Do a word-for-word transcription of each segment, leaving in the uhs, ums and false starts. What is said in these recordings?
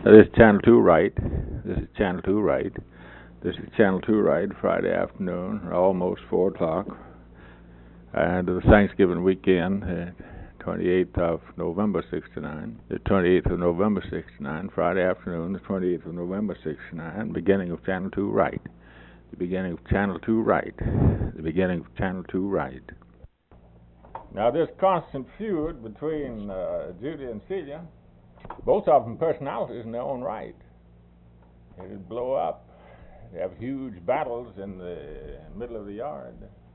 This is Channel two Right. This is Channel two Right. This is Channel two Right, Friday afternoon, almost four o'clock. And the Thanksgiving weekend, uh, twenty-eighth of November sixty-nine. The twenty-eighth of November sixty-nine, Friday afternoon, the twenty-eighth of November sixty-nine, beginning of Channel two Right. The beginning of Channel two Right. The beginning of Channel two Right. Now, this constant feud between uh, Judy and Celia, both of them personalities in their own right. It'd blow up. They have huge battles in the middle of the yard.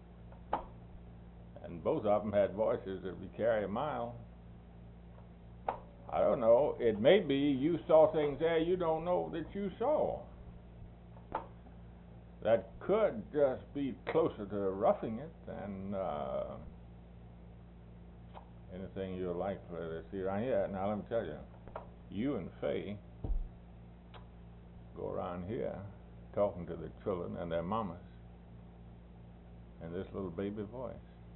And both of them had voices that would carry a mile. I don't know. It may be you saw things there you don't know that you saw. That could just be closer to roughing it than uh, anything you're likely to see around here. Now, let me tell you, you and Faye go around here talking to the children and their mamas in this little baby voice.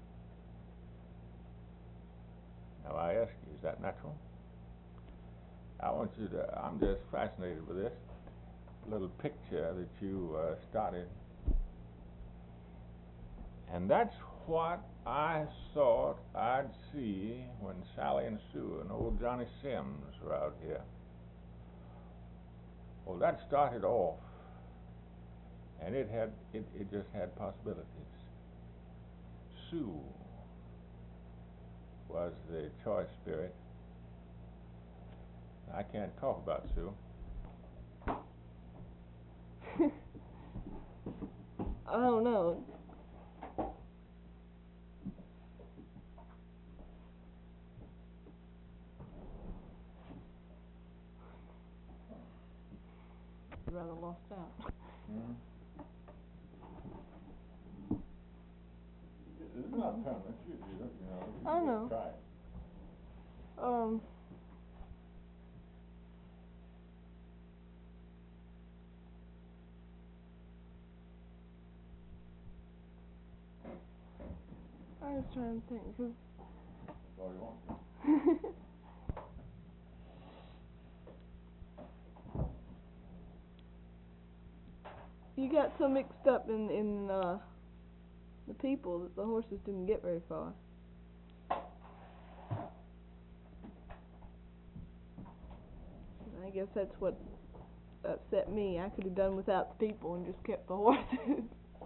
Now, I ask you, is that natural? I want you to, I'm just fascinated with this little picture that you uh, started. And that's what I thought I'd see when Sally and Sue and old Johnny Sims were out here. Well, that started off, and it had, it, it just had possibilities. Sue was the choice spirit. I can't talk about Sue. I don't know. Rather lost out. Mm-hmm. It's not permanent. You, you, you know, you I know. try it. Um. I was trying to think, cause. That's all you want to. You got so mixed up in in uh, the people that the horses didn't get very far. I guess that's what upset me. I could have done without the people and just kept the horses.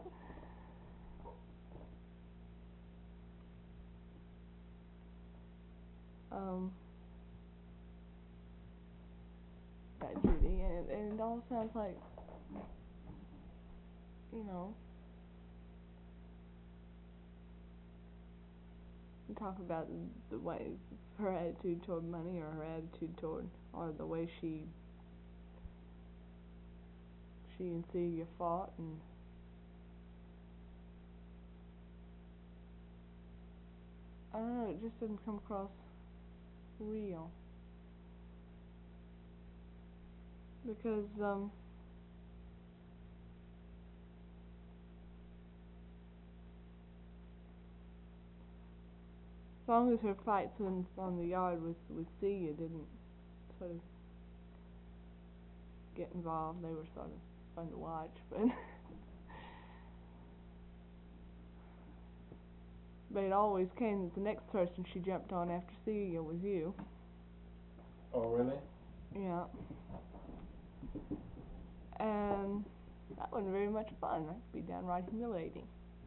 um, that Judy, and, and it all sounds like, you know, you talk about the way her attitude toward money, or her attitude toward, or the way she she and Celia fought, and I don't know, it just didn't come across real. Because um as long as her fights in, on the yard with, with Celia didn't sort of get involved, they were sort of fun to watch, but but it always came that the next person she jumped on after Celia was you. Oh, really? Yeah. And that wasn't very much fun. That could be downright humiliating.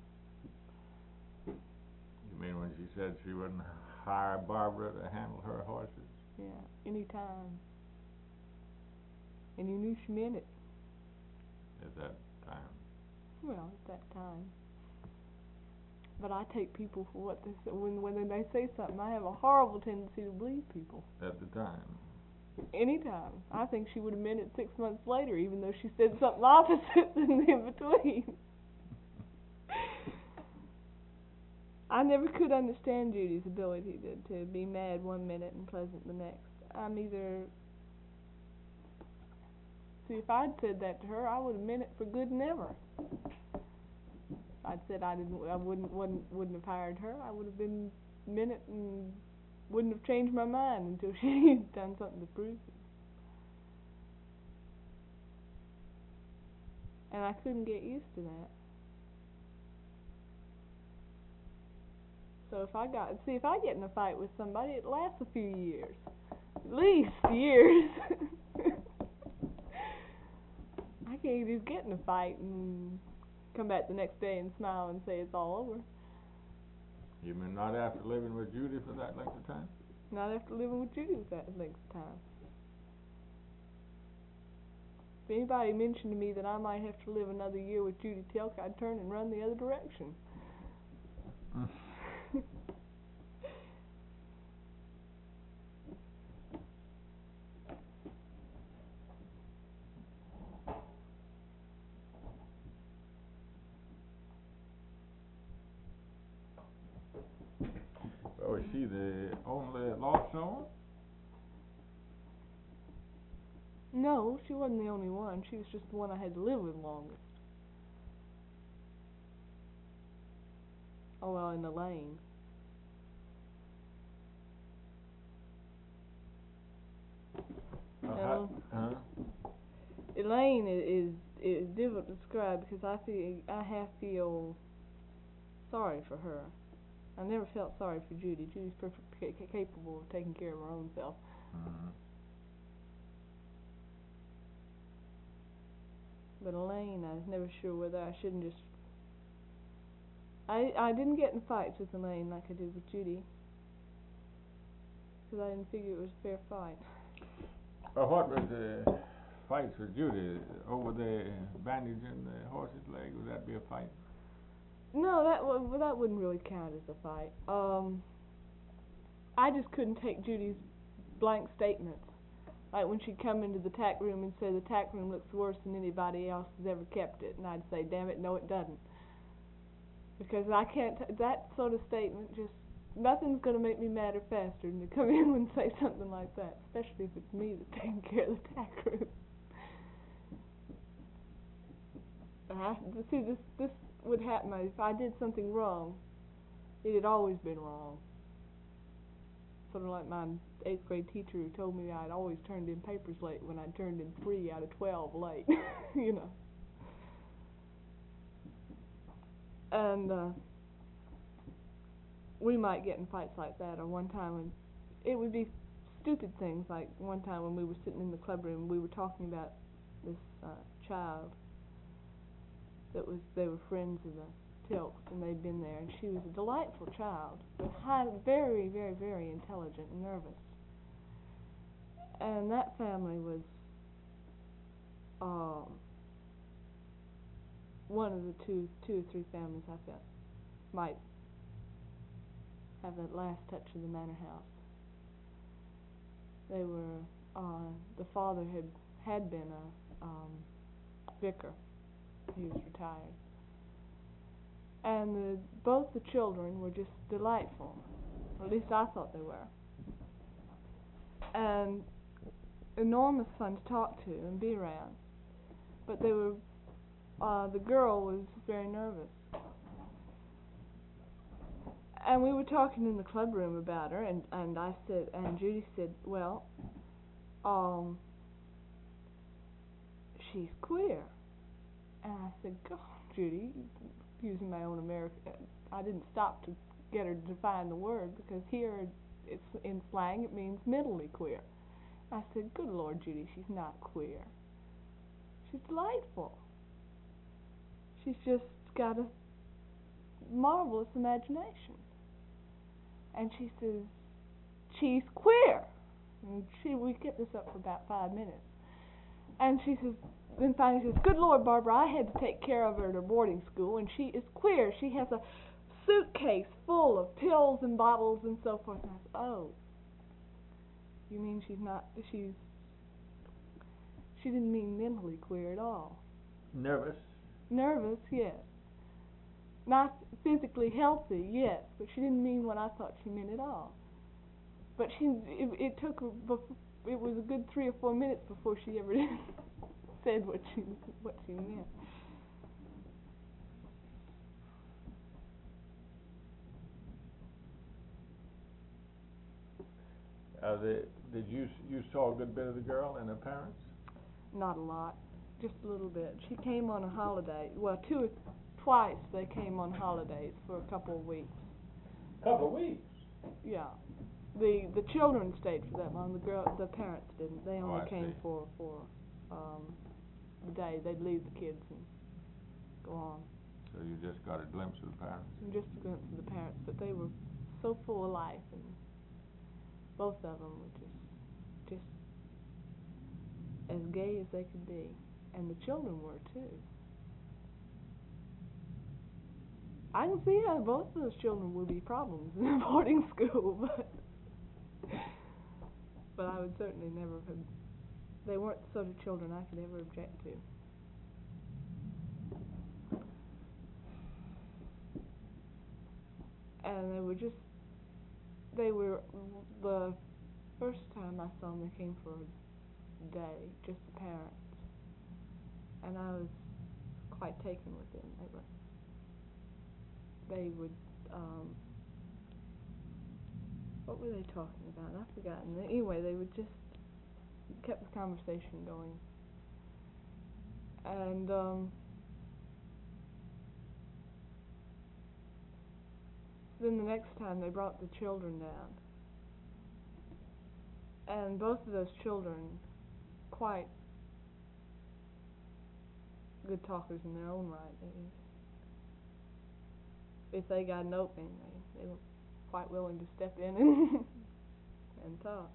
You mean when she said she wouldn't hire Barbara to handle her horses? Yeah, any time. And you knew she meant it. At that time? Well, at that time. But I take people for what they say. When, when they say something, I have a horrible tendency to believe people. At the time? Anytime. I think she would have meant it six months later, even though she said something opposite in between. I never could understand Judy's ability to, to be mad one minute and pleasant the next. I'm either... See, if I'd said that to her, I would have meant it for good and ever. If I'd said I didn't, I wouldn't, wouldn't, wouldn't have hired her, I would have been meant it and wouldn't have changed my mind until she'd done something to prove it. And I couldn't get used to that. So if I got, see, if I get in a fight with somebody, it lasts a few years. At least years. I can't just get in a fight and come back the next day and smile and say it's all over. You mean not after living with Judy for that length of time? Not after living with Judy for that length of time. If anybody mentioned to me that I might have to live another year with Judy Telk, I'd turn and run the other direction. Mm. Oh, is she the only lost soul? No, she wasn't the only one. She was just the one I had to live with longest. Oh, well, in Elaine. Uh, No. huh? Elaine is, is is difficult to describe because I feel I half feel sorry for her. I never felt sorry for Judy. Judy's perfectly ca- capable of taking care of her own self. Mm-hmm. But Elaine, I was never sure whether I shouldn't just. I I didn't get in fights with Elaine like I did with Judy because I didn't figure it was a fair fight. Well, what was the fights with Judy over the bandage in the horse's leg? Would that be a fight? No, that w- well, that wouldn't really count as a fight. Um, I just couldn't take Judy's blank statements. Like when she'd come into the tack room and say the tack room looks worse than anybody else has ever kept it, and I'd say, damn it, no it doesn't. Because I can't, t- that sort of statement just, nothing's going to make me madder faster than to come in and say something like that, especially if it's me that's taking care of the tack room. I, see, this, this would happen if I did something wrong. It had always been wrong. Sort of like my eighth grade teacher who told me I'd always turned in papers late when I turned in three out of twelve late, you know. And uh, we might get in fights like that, or one time when it would be stupid things, like one time when we were sitting in the club room, we were talking about this uh, child that was, they were friends of the Tilks, and they'd been there, and she was a delightful child, but high, very, very, very intelligent and nervous. And that family was um, one of the two, two or three families I felt might have that last touch of the manor house. They were, uh, the father had had been a um, vicar. He was retired. And the, both the children were just delightful. Or at least I thought they were. And enormous fun to talk to and be around. But they were, uh, the girl was very nervous. And we were talking in the club room about her, and, and I said, and Judy said, well, um, she's queer. And I said, God, Judy, using my own American, I didn't stop to get her to define the word, because here it's in slang it means mentally queer. I said, good Lord, Judy, she's not queer. She's delightful. She's just got a marvelous imagination. And she says, she's queer. And she, we kept this up for about five minutes. And she says, then finally says, good Lord, Barbara, I had to take care of her at her boarding school, and she is queer. She has a suitcase full of pills and bottles and so forth. And I said, oh, you mean she's not, she's, she didn't mean mentally queer at all. Nervous? Nervous, yes. Not physically healthy, yes, but she didn't mean what I thought she meant at all. But she, it, it took her, it was a good three or four minutes before she ever said what she what she meant. Uh, the, did you you saw a good bit of the girl and her parents? Not a lot. just a little bit. She came on a holiday. Well, two or twice they came on holidays for a couple of weeks. Couple of weeks? Yeah. The the children stayed for that long. The girl, the parents didn't. They only Oh, I came see. for for um, the day. They'd leave the kids and go on. So you just got a glimpse of the parents? And just a glimpse of the parents, but they were so full of life, and both of them were just just as gay as they could be, and the children were too. I can see how both of those children would be problems in a boarding school, but but I would certainly never have. They weren't the sort of children I could ever object to. And they were just, they were, the first time I saw them, they came for a day, just the parents. And I was quite taken with them. They were, they would, um, what were they talking about? I've forgotten. Anyway, they would just, kept the conversation going. And, um, then the next time they brought the children down. And both of those children, quite good talkers in their own right. They, if they got an opening, they, they were quite willing to step in and and talk.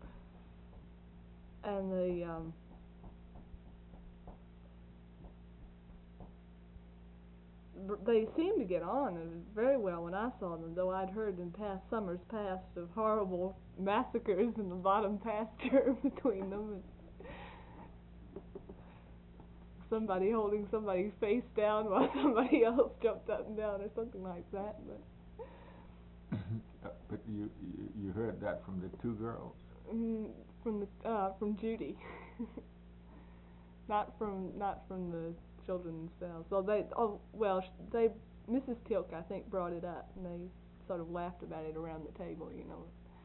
And the um, they seemed to get on very well when I saw them, though I'd heard in past summers past of horrible massacres in the bottom pasture between them, and somebody holding somebody's face down while somebody else jumped up and down or something like that. But uh, but you, you you heard that from the two girls? mm, from the uh, from Judy, not from not from the children themselves. So they, oh well, they, Missus Tilk, I think, brought it up, and they sort of laughed about it around the table, you know.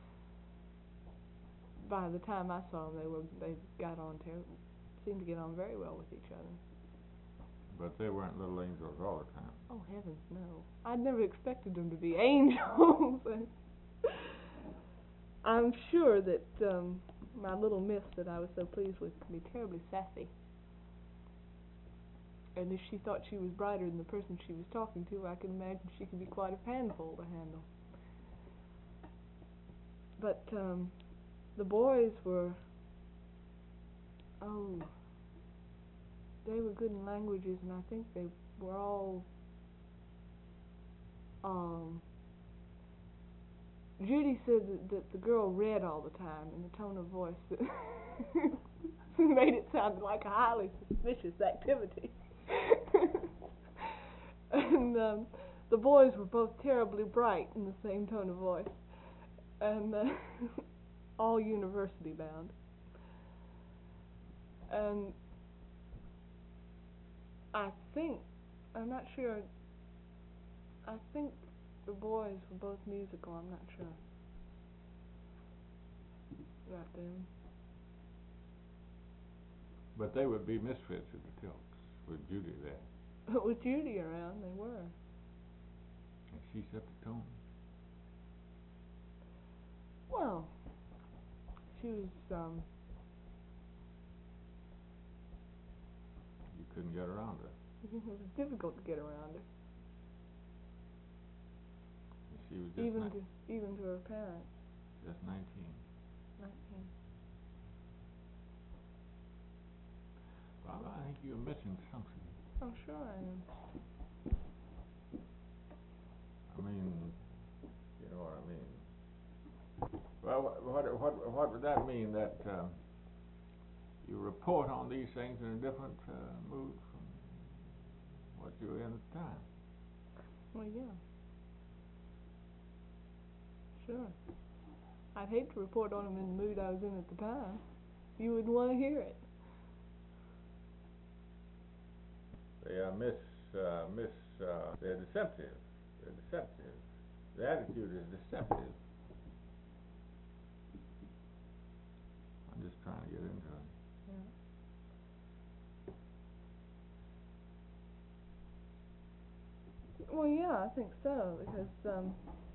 By the time I saw them, they were they got on terrible, seemed to get on very well with each other. But they weren't little angels all the time. Oh heavens, no! I'd never expected them to be angels. I'm sure that um, my little miss that I was so pleased with could be terribly sassy. And if she thought she was brighter than the person she was talking to, I can imagine she could be quite a handful to handle. But um, the boys were, oh, they were good in languages, and I think they were all, um, Judy said that, that the girl read all the time in a tone of voice that made it sound like a highly suspicious activity. And um, the boys were both terribly bright in the same tone of voice, and uh, all university bound. And I think, I'm not sure, I think the boys were both musical, I'm not sure about them. But they would be misfits at the Tilks with Judy there. But with Judy around, they were. And she set the tone. Well, she was, um... You couldn't get around her. it was difficult to get around her. And she was just Even ni- to, even to her parents. just nineteen. Nineteen. Well, I think you're missing something. I'm sure I am. I mean, you know what I mean. Well, what what what, what would that mean? That uh, you report on these things in a different uh, mood from what you were in at the time. Well, yeah. Sure. I'd hate to report on them in the mood I was in at the time. You wouldn't want to hear it. They are mis, uh, mis, uh, they're deceptive. They're deceptive. The attitude is deceptive. I'm just trying to get into it. Yeah. Well, yeah, I think so, because, um,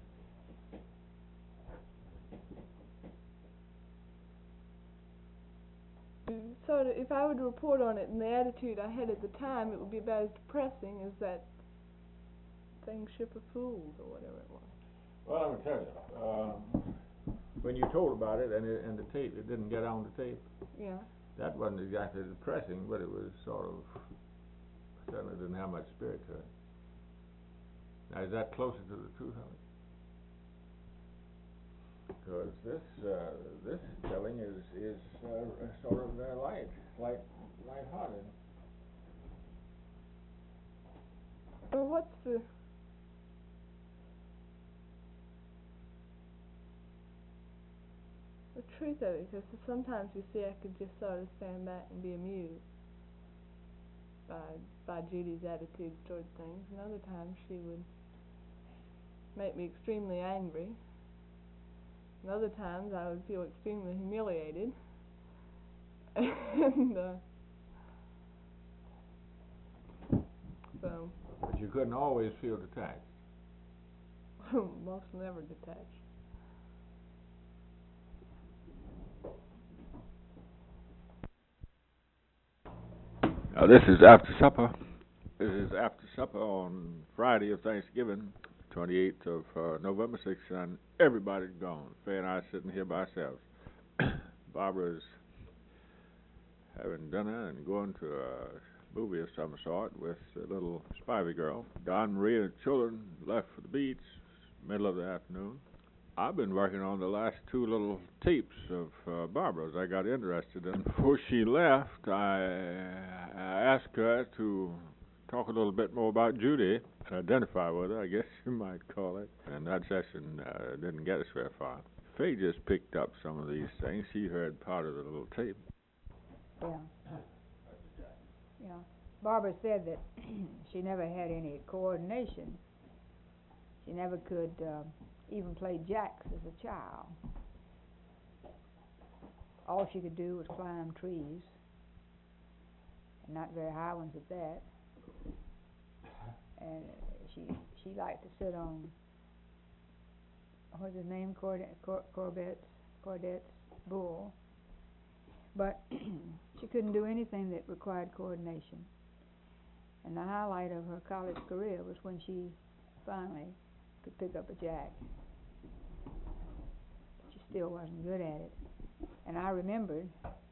sort of, if I were to report on it in the attitude I had at the time, it would be about as depressing as that thing, Ship of Fools, or whatever it was. Well, let me tell you, uh, when you told about it and it, and the tape, it didn't get on the tape. Yeah. That wasn't exactly depressing, but it was sort of, certainly didn't have much spirit to it. Now, is that closer to the truth of it? Because this, uh, this telling is, is, uh, sort of uh, light, light, light-hearted. Well, what's the... the truth of it? Because sometimes, you see, I could just sort of stand back and be amused by, by Judy's attitude toward things, and other times she would make me extremely angry. And other times I would feel extremely humiliated. and, uh, so... But you couldn't always feel detached. Most never detached. Now, this is After Supper. This is After Supper on Friday of Thanksgiving, twenty-eighth of uh, November sixth, and everybody's gone. Faye and I are sitting here by ourselves. Barbara's having dinner and going to a movie of some sort with a little Spivey girl. Don, Maria, and children left for the beach, middle of the afternoon. I've been working on the last two little tapes of uh, Barbara's I got interested in. Before she left, I, I asked her to talk a little bit more about Judy and identify with her, I guess you might call it. And that session uh, didn't get us very far. Faye just picked up some of these things. She heard part of the little tape. Yeah. Yeah. Barbara said that she never had any coordination. She never could uh, even play jacks as a child. All she could do was climb trees, and not very high ones at that. And she she liked to sit on, what's his name, Cord- Cor- Corbett's, Cordette's bull. But she couldn't do anything that required coordination. And the highlight of her college career was when she finally could pick up a jack. But she still wasn't good at it. And I remembered,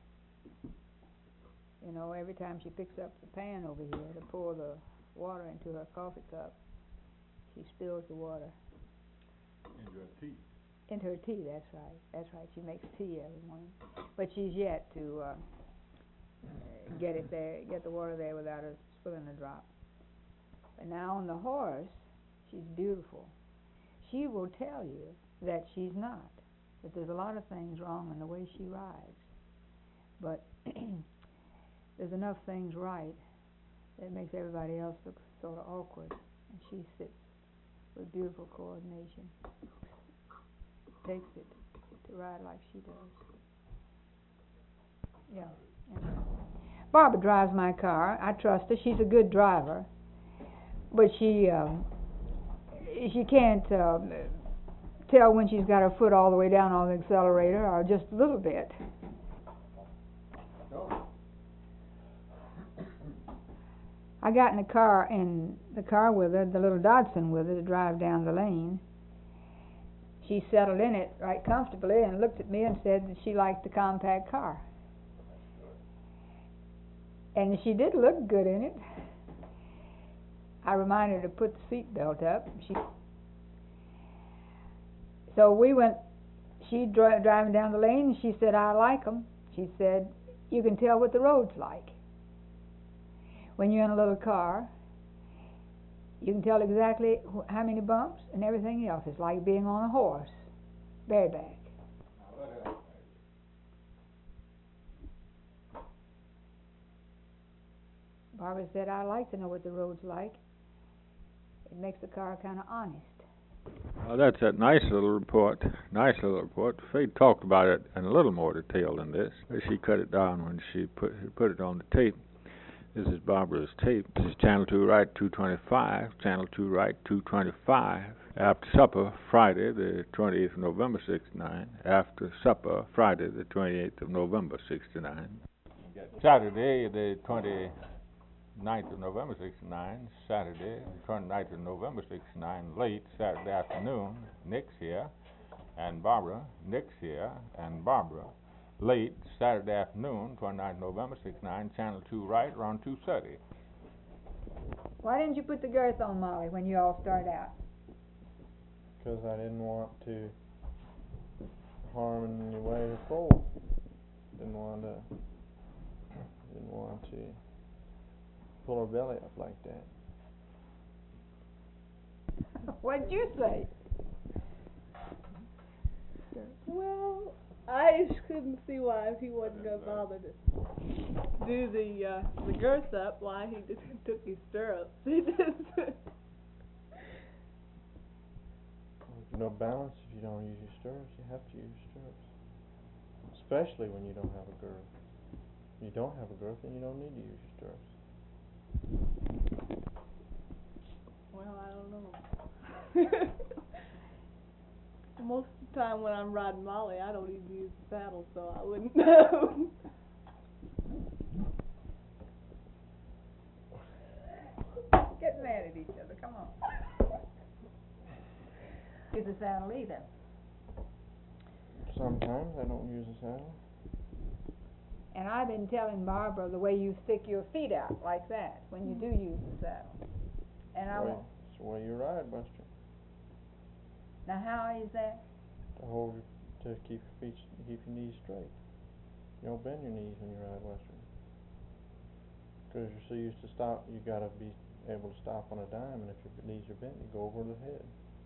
you know, every time she picks up the pan over here to pour the water into her coffee cup, she spills the water. Into her tea. Into her tea, that's right. That's right. She makes tea every morning. But she's yet to uh, get it there, get the water there without her spilling a drop. But now on the horse, she's beautiful. She will tell you that she's not, that there's a lot of things wrong in the way she rides. But there's enough things right that makes everybody else look sort of awkward. And she sits with beautiful coordination, takes it to ride like she does. Yeah. yeah. Barbara drives my car. I trust her. She's a good driver. But she um, she can't uh, tell when she's got her foot all the way down on the accelerator or just a little bit. No. I got in the car in the car with her, the little Datsun with her, to drive down the lane. She settled in it right comfortably and looked at me and said that she liked the compact car. And she did look good in it. I reminded her to put the seat belt up. She so we went, she dri- driving down the lane, and she said, I like them. She said, you can tell what the road's like. When you're in a little car, you can tell exactly wh- how many bumps and everything else. It's like being on a horse, bareback. Barbara said, I like to know what the road's like. It makes the car kind of honest. Well, that's a nice little report. Nice little report. Faye talked about it in a little more detail than this. She cut it down when she put put it on the tape. This is Barbara's tape. This is Channel two Right, two twenty-five. Channel two Right, two twenty-five. After supper, Friday, the twenty-eighth of November, sixty-nine. After supper, Friday, the twenty-eighth of November, sixty-nine. Saturday, the twenty-ninth of November, sixty-nine. Saturday, the twenty-ninth of November, sixty-nine. Late Saturday afternoon, Nick's here, and Barbara. Nick's here, and Barbara. Late Saturday afternoon, twenty-ninth of November, sixty-nine, Channel two Right, around two thirty. Why didn't you put the girth on, Molly, when you all started out? Because I didn't want to harm in any way her foal. Didn't want to, didn't want to pull her belly up like that. What'd you say? Well, I just couldn't see why, if he wasn't gonna bother to do the uh, the girth up, why he just took his stirrups. He just There's no balance if you don't use your stirrups. You have to use your stirrups, especially when you don't have a girth. If you don't have a girth, then you don't need to use your stirrups. Well, I don't know. Most of the time when I'm riding Molly, I don't even use the saddle, so I wouldn't know. Get mad at each other, come on. Use the saddle either. Sometimes I don't use a saddle. And I've been telling Barbara the way you stick your feet out, like that, when you do use the saddle. And I Way- won't. It's the way you ride, Buster. Now how is that? To hold your, to keep your feet, keep your knees straight. You don't bend your knees when you ride Western. Because you're so used to stop, you gotta be able to stop on a dime, and if your knees are bent, you go over the head.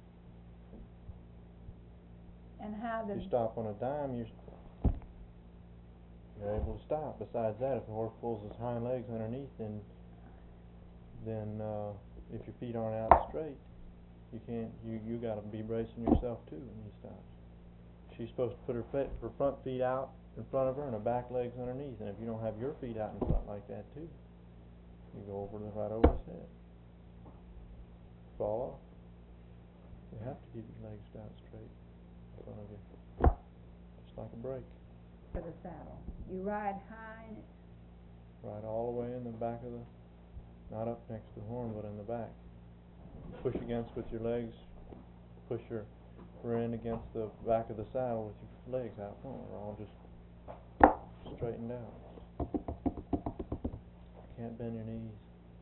And how If does... you stop on a dime, you're, you're able to stop. Besides that, if the horse pulls his hind legs underneath, then, then, uh, if your feet aren't out straight, you can't, you, you gotta be bracing yourself too when he stops. She's supposed to put her fe- her front feet out in front of her and her back legs underneath, and if you don't have your feet out in front like that too, you go over the, right over his head. Fall off. You have to keep your legs out straight in front of you. Just like a brake. For the saddle. You ride high in it. Right all the way in the back of the, not up next to the horn, but in the back. Push against with your legs, push your rear end against the back of the saddle with your legs out front. They're all just straightened out. Can't bend your knees.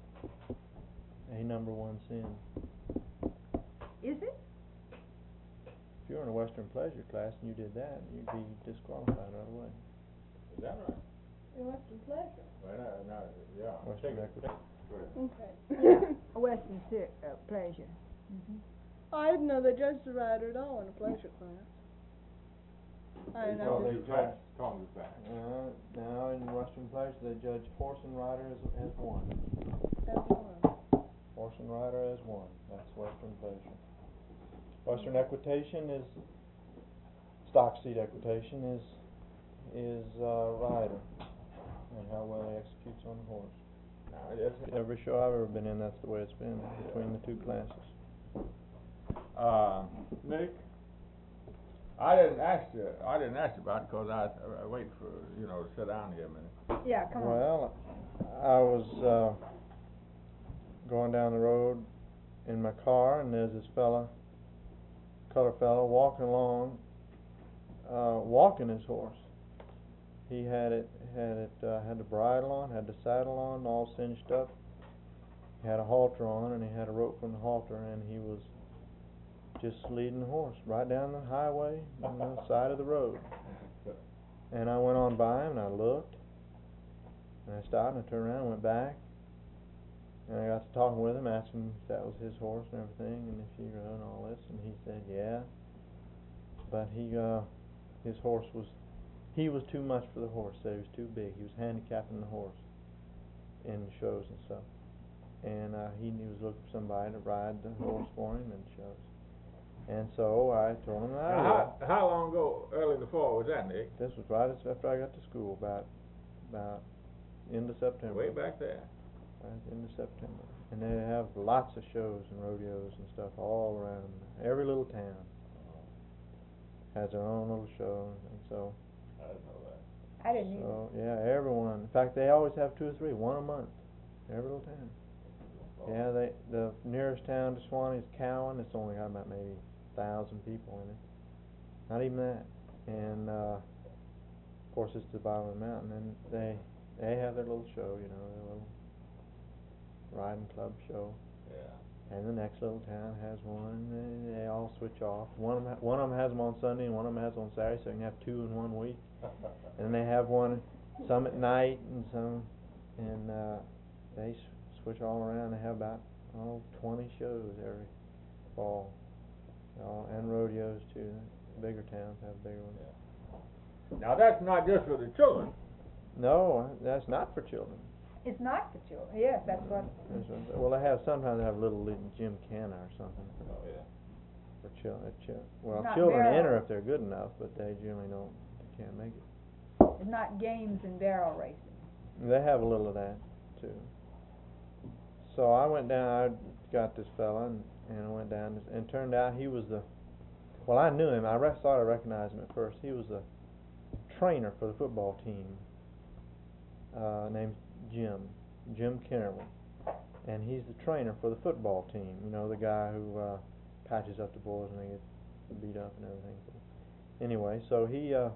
A number one sin. Is it? If you were in a Western pleasure class and you did that, you'd be disqualified right away. Is that right? It was a pleasure. Well, no, no, yeah. Western equity. Okay. A Western si- uh, pleasure. Mm-hmm. I didn't know they judged the rider at all in a pleasure class. I didn't know. They judge. Calm this back. Uh, now in Western pleasure they judge horse and rider as, as one. That's one. Horse and rider as one. That's Western pleasure. Western equitation is, stock seat equitation is, is uh, rider and how well he executes on the horse. Now, yes, Every show I've ever been in, that's the way it's been between the two classes. Uh, Nick, I didn't ask you, I didn't ask you about it because I, I wait for, you know, to sit down here a minute. Yeah, come on. Well, I was uh, going down the road in my car, and there's this fella, colored fella, walking along, uh, walking his horse. He had it, had it, uh, had the bridle on, had the saddle on, all cinched up. He had a halter on, and he had a rope from the halter, and he was just leading the horse right down the highway on the side of the road. And I went on by him, and I looked, and I stopped, and I turned around and went back. And I got to talking with him, asked him if that was his horse and everything, and if he rode and all this, and he said, yeah. But he, uh, his horse was, he was too much for the horse, said he was too big. He was handicapping the horse in shows and stuff. And uh, he, he was looking for somebody to ride the horse for him in shows. And so I told him that I Now, would. how, how long ago, early in the fall, was that, Nick? This was right as- after I got to school, about, about end of September. Way back there. Right, end of September. And they have lots of shows and rodeos and stuff all around. Every little town has their own little show, and so. I didn't know that. I didn't either. So yeah, everyone. In fact, they always have two or three, one a month. Every little town. Yeah, they the nearest town to Swanee is Cowan. It's only got about maybe a thousand people in it. Not even that. And uh, of course, it's the bottom of the mountain, and they they have their little show, you know, their little riding club show. Yeah. And the next little town has one, and they, they all switch off. One of them, one of them has them on Sunday, and one of them has on Saturday, so you can have two in one week. And they have one, some at night, and some, and uh, they s- switch all around. They have about oh twenty shows every fall, oh, and rodeos too. Bigger towns have bigger ones. Yeah. Now that's not just for the children. No, that's not for children. It's not for children. Yes, that's what. That's what- Well, they have sometimes they have little, little gymkhana or something for, Oh yeah. for children. Chil- well, Not children barrel. enter if they're good enough, but they generally don't. They can't make it. It's not games and barrel racing. They have a little of that too. So I went down. I got this fella, and, and I went down, and it turned out he was the. Well, I knew him. I re- thought I recognized him at first. He was the trainer for the football team. Uh, named Jim, Jim Kennerly, and he's the trainer for the football team. You know, the guy who uh, patches up the boys when they get beat up and everything. Anyway, so he, uh,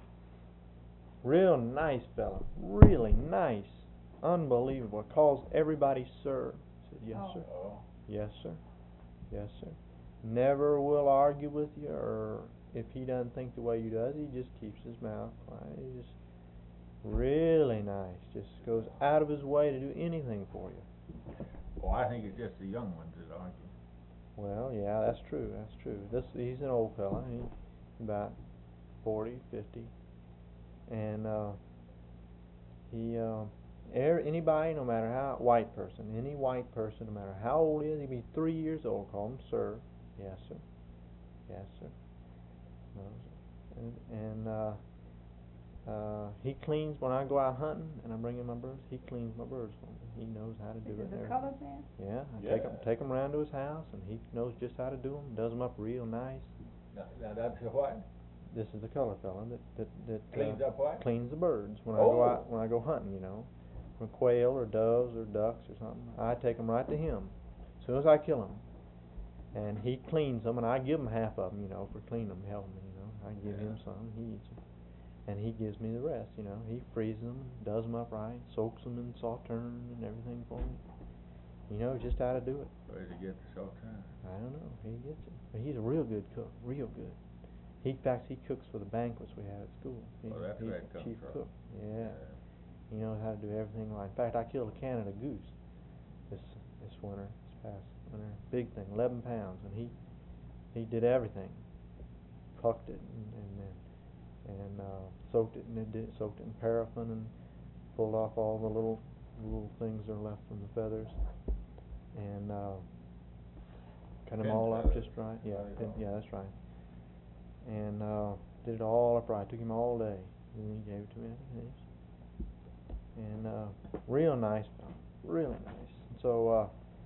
real nice fella, really nice, unbelievable. Calls everybody sir. Said yes Oh. sir, Oh. yes sir, yes sir. Never will argue with you, or if he doesn't think the way you does, he just keeps his mouth quiet. He just really nice. Just goes out of his way to do anything for you. Oh, I think it's just the young ones that argue. Well, yeah, that's true. That's true. This he's an old fella. He's about forty, fifty, and uh, he uh, er, anybody, no matter how white person, any white person, no matter how old he is, he be three years old. Call him sir. Yes sir. Yes sir. No, sir. And, and uh, uh, he cleans when I go out hunting and I bring in my birds. He cleans my birds for me. He knows how to do This it. is and a everything. colored man? Yeah, I Yeah. take him take him around to his house, and he knows just how to do them. Does them up real nice. Now, now that's the what? This is the color fella that that that Cleans uh, up what? cleans the birds when I go Oh. out when I go hunting. You know, from quail or doves or ducks or something. I take them right to him as soon as I kill them, and he cleans them, and I give him half of them. You know, for cleaning them, helping me. You know, I give Yeah. him some, he eats them, and he gives me the rest. You know, he freezes them, does them up right, soaks them in sauterne and everything for me. He knows just how to do it. Where does he get the salt time? I don't know. He gets it. But he's a real good cook. Real good. He, in fact, he cooks for the banquets we have at school. He, Oh, that's he's where it the comes chief from. cook. Yeah. He knows how to do everything right. In fact, I killed a Canada goose this this winter, this past winter. Big thing, eleven pounds, and he he did everything. Cooked it and and and, and uh, soaked it and it did, soaked it in paraffin and pulled off all the little little things that are left from the feathers, and uh, cut them Pin all up feathers. just right. Yeah, Right pin, on. yeah, that's right. And uh, did it all up right. Took him all day. And then he gave it to me and I finished. And uh, real nice fellow, really nice. So uh,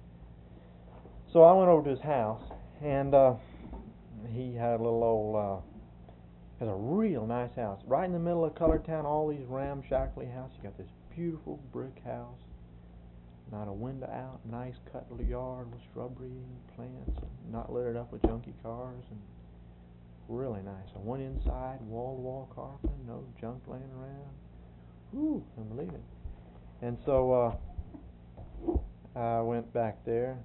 so I went over to his house, and uh, he had a little old. Uh, has a real nice house right in the middle of Colored Town. All these ramshackly houses. You got this beautiful brick house, not a window out, nice cut little yard with shrubbery, plants, not littered up with junky cars, and really nice. I went inside, wall-to-wall carpeting, no junk laying around. Whew, couldn't believe it. And so uh, I went back there,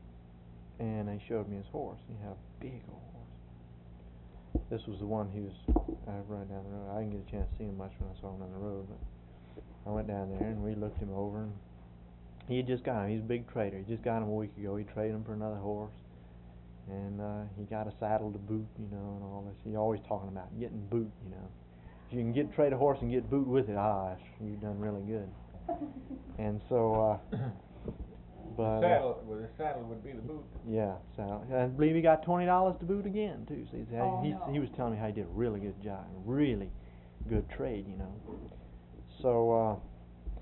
and they showed me his horse. He had a big old horse. This was the one he was. I run down the road. I didn't get a chance to see him much when I saw him on the road, but I went down there and we looked him over, and he had just got him. He's a big trader. He just got him a week ago. He traded him for another horse, and uh, he got a saddle to boot, you know, and all this. He's always talking about getting boot, you know. If you can get trade a horse and get boot with it, ah, you've done really good. And so, uh, but the saddle, well, the saddle would be the boot. yeah, saddle. I believe he got twenty dollars to boot again too. So he's, Oh, he no. he was telling me how he did a really good job, really good trade, you know. So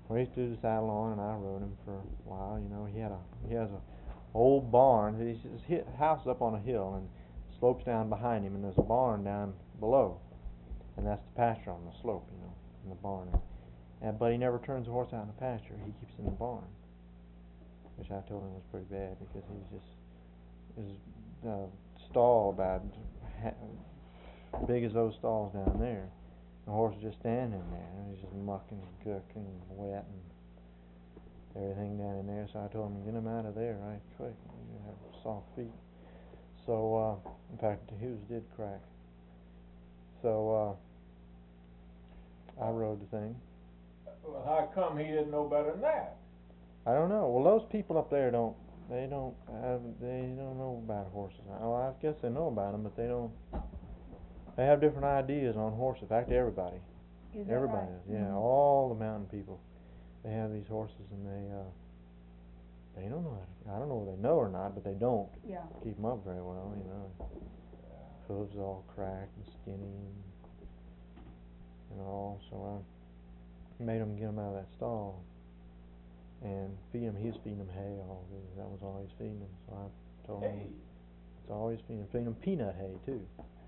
Well, he threw the saddle on, and I rode him for a while. You know, he had a he has a old barn. His, his house is up on a hill and slopes down behind him, and there's a barn down below, and that's the pasture on the slope. You know, in the barn. And but he never turns the horse out in the pasture. He keeps it in the barn, which I told him was pretty bad because he was just his uh, stall about ha- big as those stalls down there. The horse was just standing there, and he's just mucking and cooking and wet and everything down in there. So I told him, get him out of there right quick. You have soft feet. So, uh, in fact, the hooves did crack. So, uh, I rode the thing. Well, how come he didn't know better than that? I don't know. Well, those people up there don't. They don't. Have, they don't know about horses. Well, I guess they know about them, but they don't. They have different ideas on horses. In fact, everybody. Is that Everybody right? does. Yeah, Mhm. all the mountain people. They have these horses, and they. Uh, they don't know. How to, I don't know whether they know or not, but they don't Yeah. keep them up very well. You know, hooves all cracked and skinny and, and all. So I made him get him out of that stall and feed him. He was feeding him hay all day. That was all he was feeding him. So I told him Hey, it's always feeding him, feeding him peanut hay too.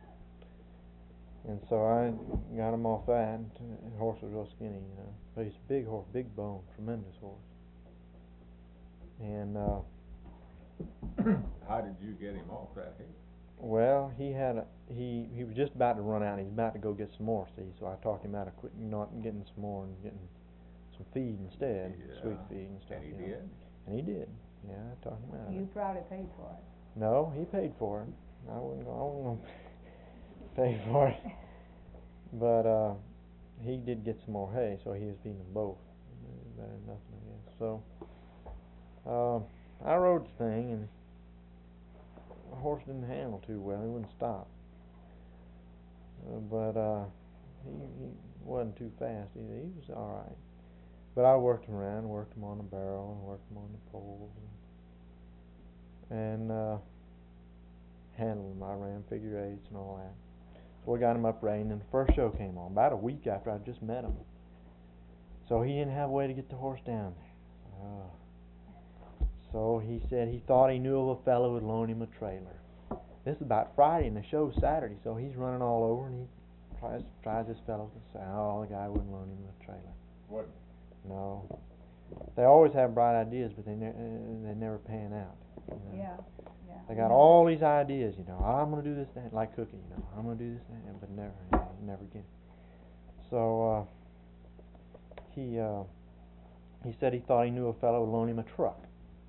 And so I got him off that. And the horse was real skinny, you know. But he's a big horse, big bone, tremendous horse. And uh, how did you get him off that hay? well, he had a, he he was just about to run out. He's about to go get some more. See, so I talked him out of quit, not getting some more and getting some feed instead, Yeah. sweet feed and stuff. And he you know. did? And he did. Yeah, I talked him out of You it. probably paid for it. No, he paid for it. I wouldn't go. I wasn't gonna pay for it. But uh, he did get some more hay, so he was feeding them both. Better than nothing, I guess. So uh, I rode the thing, and the horse didn't handle too well. He wouldn't stop. Uh, but uh, he, he wasn't too fast either. He was all right. But I worked him around, worked him on the barrel, and worked him on the poles, and, and uh, handled him. I ran figure eights and all that. So we got him up riding, and the first show came on about a week after I just met him. So he didn't have a way to get the horse down there. Oh. So he said he thought he knew of a fellow who'd loan him a trailer. This is about Friday, and the show's Saturday, so he's running all over, and he tries tries this fellow to say, oh, the guy wouldn't loan him a trailer. What? No. They always have bright ideas, but they ne- uh, they never pan out. You know? Yeah. Yeah. They got all these ideas, you know. I'm gonna do this, that, like cooking, you know. I'm gonna do this, that, but never, you know, never get it. So uh, he uh, he said he thought he knew a fellow who'd loan him a truck.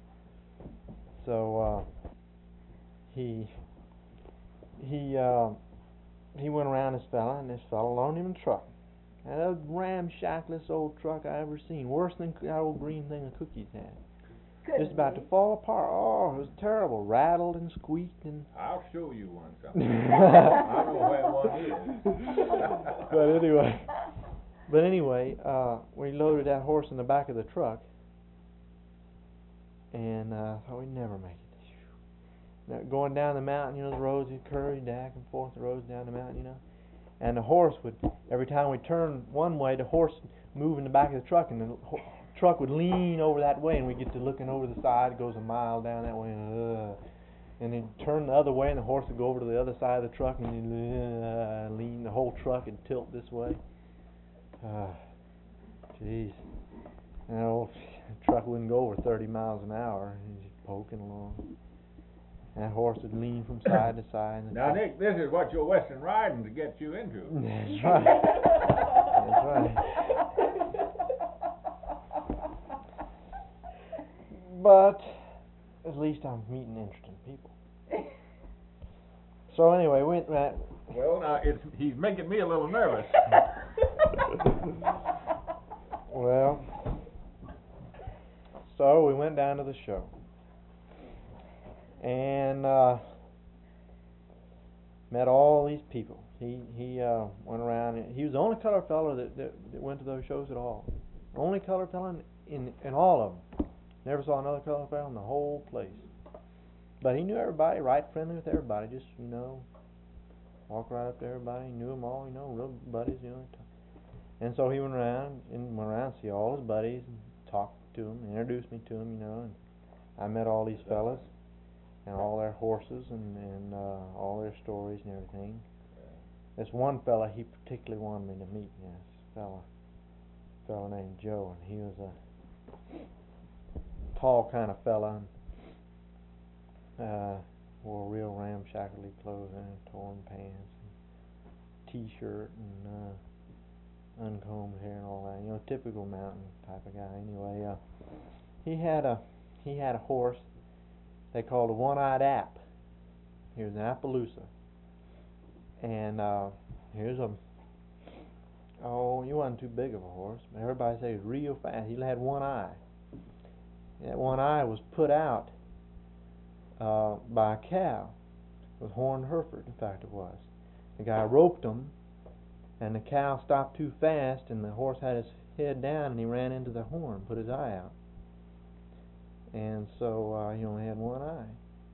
So uh, he he uh, he went around this fella, and this fella loaned him a truck. And that ramshacklest old truck I ever seen, worse than that old green thing of cookies had. Just about to fall apart. Oh, it was terrible. Rattled and squeaked and. I'll show you one sometime. I know where one is. But anyway, but anyway, uh, we loaded that horse in the back of the truck, and uh, thought we'd never make it. Now, going down the mountain, you know, the roads would curve back and forth, the roads down the mountain, you know, and the horse would, every time we turned one way, the horse would move in the back of the truck, and the ho- truck would lean over that way, and we get to looking over the side. It goes a mile down that way, and uh, and he'd turn the other way, and the horse would go over to the other side of the truck, and he'd uh, lean the whole truck and tilt this way. Ah, jeez, and the old truck wouldn't go over thirty miles an hour. He's just poking along. And that horse would lean from side to side. And Now, Nick, this is what your Western riding to get you into. That's right. That's right. But at least I'm meeting interesting people. So anyway, we went. Uh, Well, now, it's, he's making me a little nervous. well, so we went down to the show, and uh, met all these people. He he uh, went around. And he was the only colored fellow that, that that went to those shows at all. Only colored fellow in, in in all of them. Never saw another colored fellow in the whole place. But he knew everybody, right friendly with everybody. Just, you know, walk right up to everybody. He knew them all, you know, real buddies, you know. And so he went around and went around to see all his buddies and talked to them, introduced me to them, you know, and I met all these fellas and all their horses and, and uh, all their stories and everything. This one fella he particularly wanted me to meet, yes, fella, fella named Joe, and he was a tall kind of fella, and, uh, wore real ramshackly clothing, torn pants, and t-shirt, and uh, uncombed hair and all that. You know, typical mountain type of guy. Anyway, uh, he had a he had a horse they called a one-eyed App. He was an Appaloosa, and uh, here's a oh, he wasn't too big of a horse, but everybody said he was real fast. He had one eye. That one eye was put out uh, by a cow with horned Hereford. In fact, it was. The guy roped him, and the cow stopped too fast, and the horse had his head down, and he ran into the horn, put his eye out. And so uh, he only had one eye.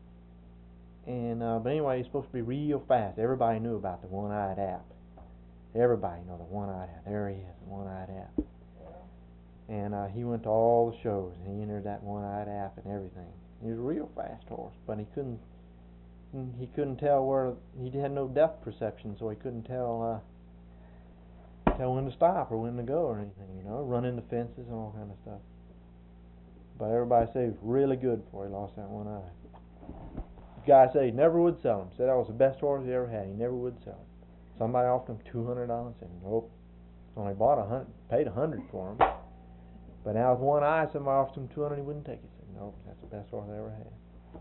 And uh, but anyway, he's supposed to be real fast. Everybody knew about the one-eyed App. Everybody know the one-eyed App. There he is, the one-eyed App. And uh, he went to all the shows, and he entered that one-eyed App and everything. He was a real fast horse, but he couldn't he couldn't tell where he had no depth perception, so he couldn't tell uh, tell when to stop or when to go or anything. You know, run into fences and all kind of stuff. But everybody said he was really good before he lost that one eye. The guy said he never would sell him. Said that was the best horse he ever had. He never would sell him. Somebody offered him two hundred dollars. Said nope. Only bought a hundred, paid a hundred for him. But now with one eye, somebody offered him two hundred. He wouldn't take it. Said nope. That's the best horse I ever had.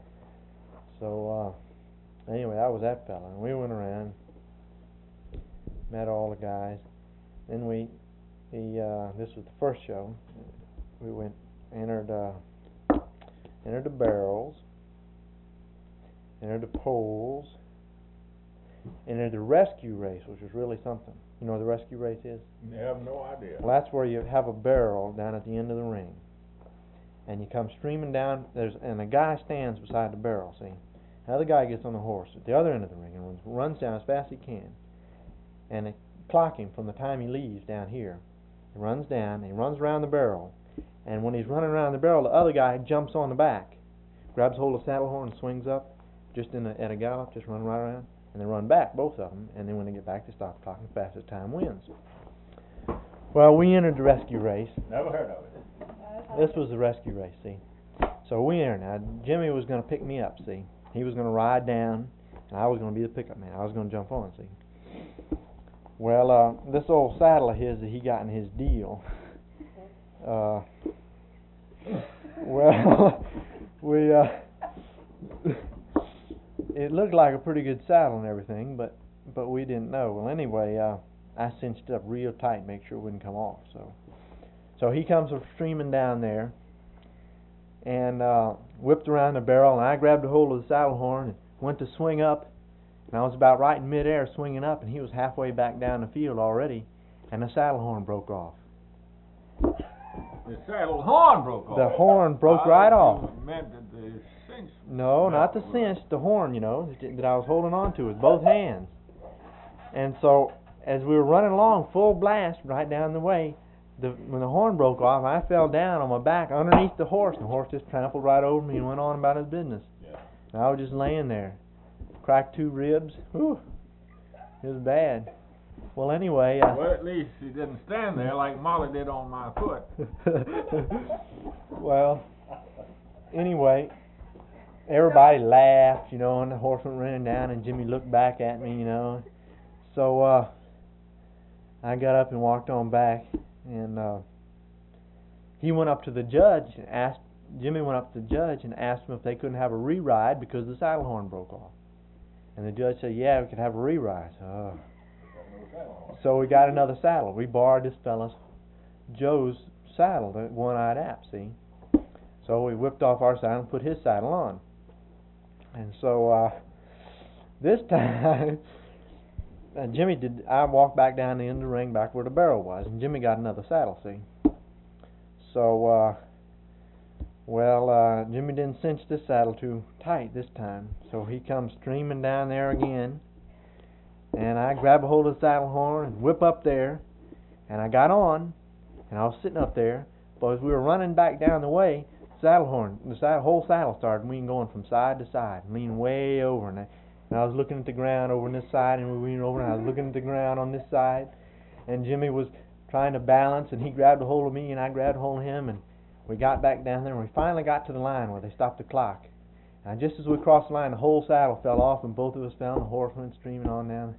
So uh, anyway, that was that fella. And we went around, met all the guys. Then we, he, uh, this was the first show. We went. Entered uh, entered the barrels, entered the poles, entered the rescue race, which was really something. You know what the rescue race is? I have no idea. Well, that's where you have a barrel down at the end of the ring, and you come streaming down. There's and a guy stands beside the barrel. See, the other guy gets on the horse at the other end of the ring and runs, runs down as fast as he can, and they clock him from the time he leaves down here. He runs down, and he runs around the barrel. And when he's running around the barrel, the other guy jumps on the back, grabs hold of the saddle horn and swings up, just in a, at a gallop, just run right around, and they run back, both of them, and then when they get back, they stop clocking, fastest time wins. Well, we entered the rescue race. Never heard of it. This was the rescue race, see. So we entered. Now, Jimmy was going to pick me up, see. He was going to ride down, and I was going to be the pickup man. I was going to jump on, see. Well, uh, this old saddle of his that he got in his deal, Uh, well, we, uh, it looked like a pretty good saddle and everything, but, but we didn't know. Well, anyway, uh, I cinched it up real tight, make sure it wouldn't come off, so. So he comes streaming down there, and, uh, whipped around the barrel, and I grabbed a hold of the saddle horn and went to swing up, and I was about right in midair swinging up, and he was halfway back down the field already, and the saddle horn broke off. The saddle horn broke off. The horn broke I right off. Meant that the cinch. No, not the cinch, the horn, you know, that I was holding on to with both hands. And so, as we were running along full blast right down the way, the, when the horn broke off, I fell down on my back underneath the horse, and the horse just trampled right over me and went on about his business. Yeah. And I was just laying there, cracked two ribs. Whew, it was bad. Well, anyway. Uh, well, at least he didn't stand there like Molly did on my foot. Well, anyway, everybody laughed, you know, and the horse went running down, and Jimmy looked back at me, you know. So uh, I got up and walked on back, and uh, he went up to the judge and asked. Jimmy went up to the judge and asked him if they couldn't have a re-ride because the saddle horn broke off. And the judge said, "Yeah, we could have a re-ride." So, uh, So we got another saddle. We borrowed this fella's, Joe's saddle, the one-eyed App, see. So we whipped off our saddle and put his saddle on. And so uh, this time, uh, Jimmy did. I walked back down the end of the ring, back where the barrel was, and Jimmy got another saddle, see. So, uh, well, uh, Jimmy didn't cinch this saddle too tight this time, so he comes streaming down there again. And I grab a hold of the saddle horn and whip up there, And I got on, and I was sitting up there, but as we were running back down the way, saddle horn, the saddle, whole saddle started leaning, going from side to side, leaning way over, and I, and I was looking at the ground over on this side, and we were leaning over, and I was looking at the ground on this side, and Jimmy was trying to balance, and he grabbed a hold of me, and I grabbed a hold of him, and we got back down there, and we finally got to the line where they stopped the clock. And just as we crossed the line, the whole saddle fell off, and both of us fell, and the horse went streaming on down.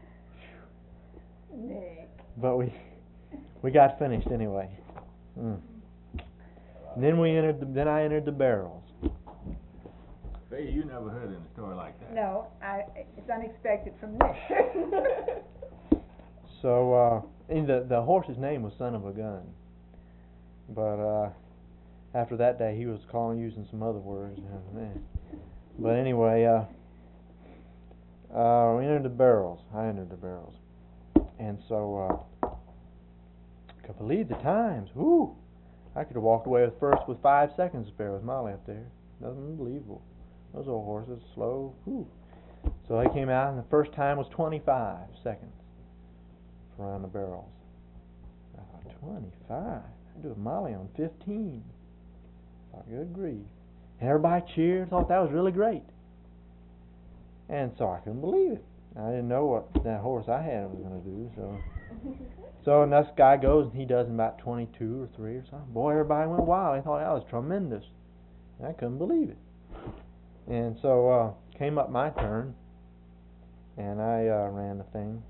Nick. But we we got finished anyway. Mm. And then we entered. The, then I entered the barrels. Hey, you never heard any story like that. No, I, it's unexpected from Nick. So uh, and the the horse's name was Son of a Gun. But uh, after that day, he was calling, using some other words. Man. But anyway, uh, uh, we entered the barrels. I entered the barrels, and so uh, I could believe the times. Whoo! I could have walked away with first with five seconds to spare with Molly up there. Nothing unbelievable. Those old horses, slow. Whoo! So they came out, and the first time was twenty-five seconds for around the barrels. I thought, twenty-five? I do a Molly on fifteen. I thought, good grief. And everybody cheered, thought that was really great. And so I couldn't believe it. I didn't know what that horse I had was going to do, so... So and this guy goes and he does in about twenty-two or three or something. Boy, everybody went wild. They thought that was tremendous. And I couldn't believe it. And so uh, came up my turn, and I uh, ran the thing.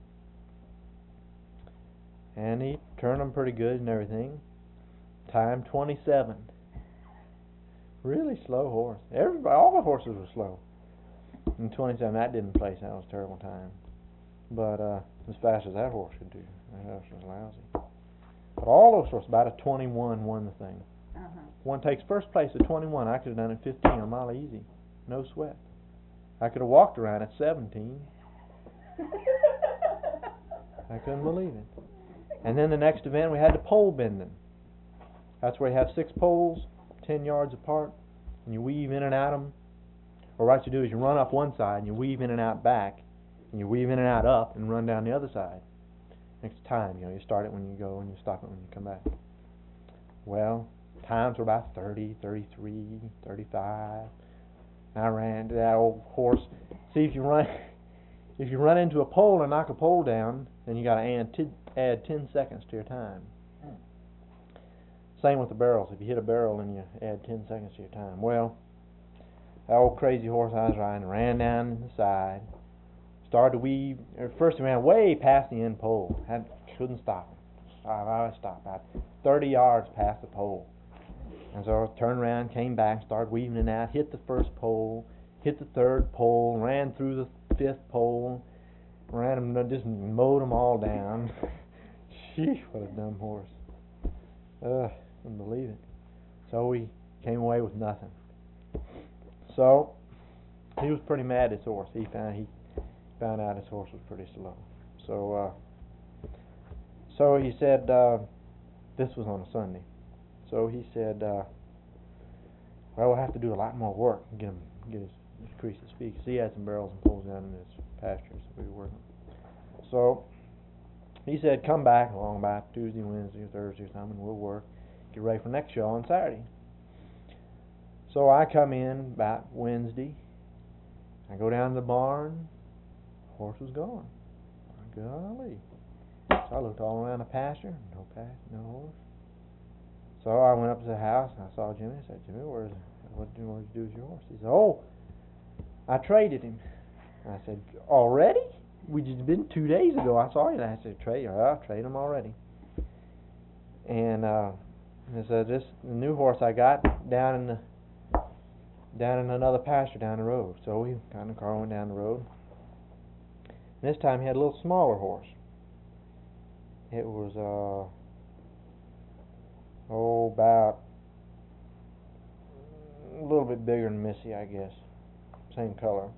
And he turned them pretty good and everything. Time twenty-seven. Really slow horse. Everybody, all the horses were slow. And twenty-seven, that didn't place. That was a terrible time. But uh, as fast as that horse could do. That horse was lousy. But all those horses, about a twenty-one won the thing. Uh-huh. One takes first place at twenty-one. I could have done it fifteen on mile easy. No sweat. I could have walked around at seventeen. I couldn't believe it. And then the next event, we had the pole bending. That's where you have six poles, ten yards apart, and you weave in and out of them. Or what you do is you run up one side, and you weave in and out back, and you weave in and out up, and run down the other side. Next time, you know, you start it when you go, and you stop it when you come back. Well, times were about thirty, thirty-three, thirty-five. I ran to that old horse. See, if you run, if you run into a pole and knock a pole down, then you got to add, t- add ten seconds to your time. Same with the barrels. If you hit a barrel, then you add ten seconds to your time. Well, that old crazy horse I was riding ran down the side, started to weave. First, he ran way past the end pole. Had couldn't stop him. I, I stopped about thirty yards past the pole. And so I turned around, came back, started weaving it out, hit the first pole, hit the third pole, ran through the fifth pole, ran them, just mowed them all down. Sheesh, what a dumb horse. Ugh, couldn't believe it. So we came away with nothing. So he was pretty mad at his horse. He found he found out his horse was pretty slow. So uh, so he said uh, this was on a Sunday. So he said, uh, well, we'll have to do a lot more work and get him get his increase his speed. Because he had some barrels and poles down in his pastures that we were working. So he said, come back along about Tuesday, Wednesday, or Thursday or something, and we'll work. Get ready for next show on Saturday. So I come in about Wednesday. I go down to the barn. Horse was gone. Golly. So I looked all around the pasture. No pasture, no horse. So I went up to the house and I saw Jimmy. I said, Jimmy, where's what did you do with your horse? He said, oh, I traded him. And I said, already? We just been two days ago. I saw you. And I said, trade? Well, I trade him already. And uh, I said, this the new horse I got down in the down in another pasture down the road. So we got in the car, went down the road. And this time he had a little smaller horse. It was uh oh about a little bit bigger than Missy, I guess. Same color.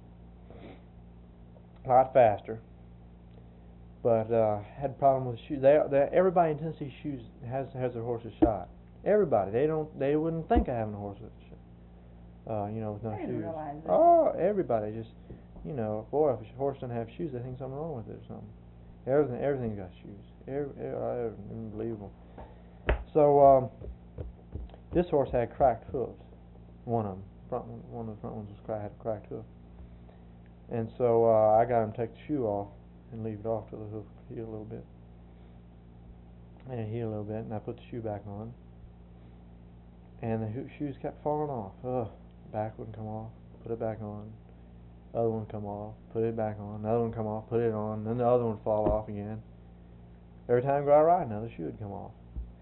A lot faster. But uh had a problem with shoes. They, they everybody in Tennessee shoes has has their horses shot. Everybody. They don't they wouldn't think of having a horse with uh, you know, with no I didn't shoes. realize that. Oh, everybody just you know, boy, if a horse doesn't have shoes, they think something wrong with it or something. Everything, everything's got shoes. Every, every, unbelievable. So um, this horse had cracked hooves. One of them, front one, one of the front ones was cracked, had a cracked hoof. And so uh, I got him to take the shoe off and leave it off till the hoof heal a little bit. And it healed a little bit, and I put the shoe back on. And the ho- shoes kept falling off. Ugh, back wouldn't come off. Put it back on. Other one come off. Put it back on. Another one come off. Put it on. Then the other one fall off again. Every time I go out riding, another shoe would come off.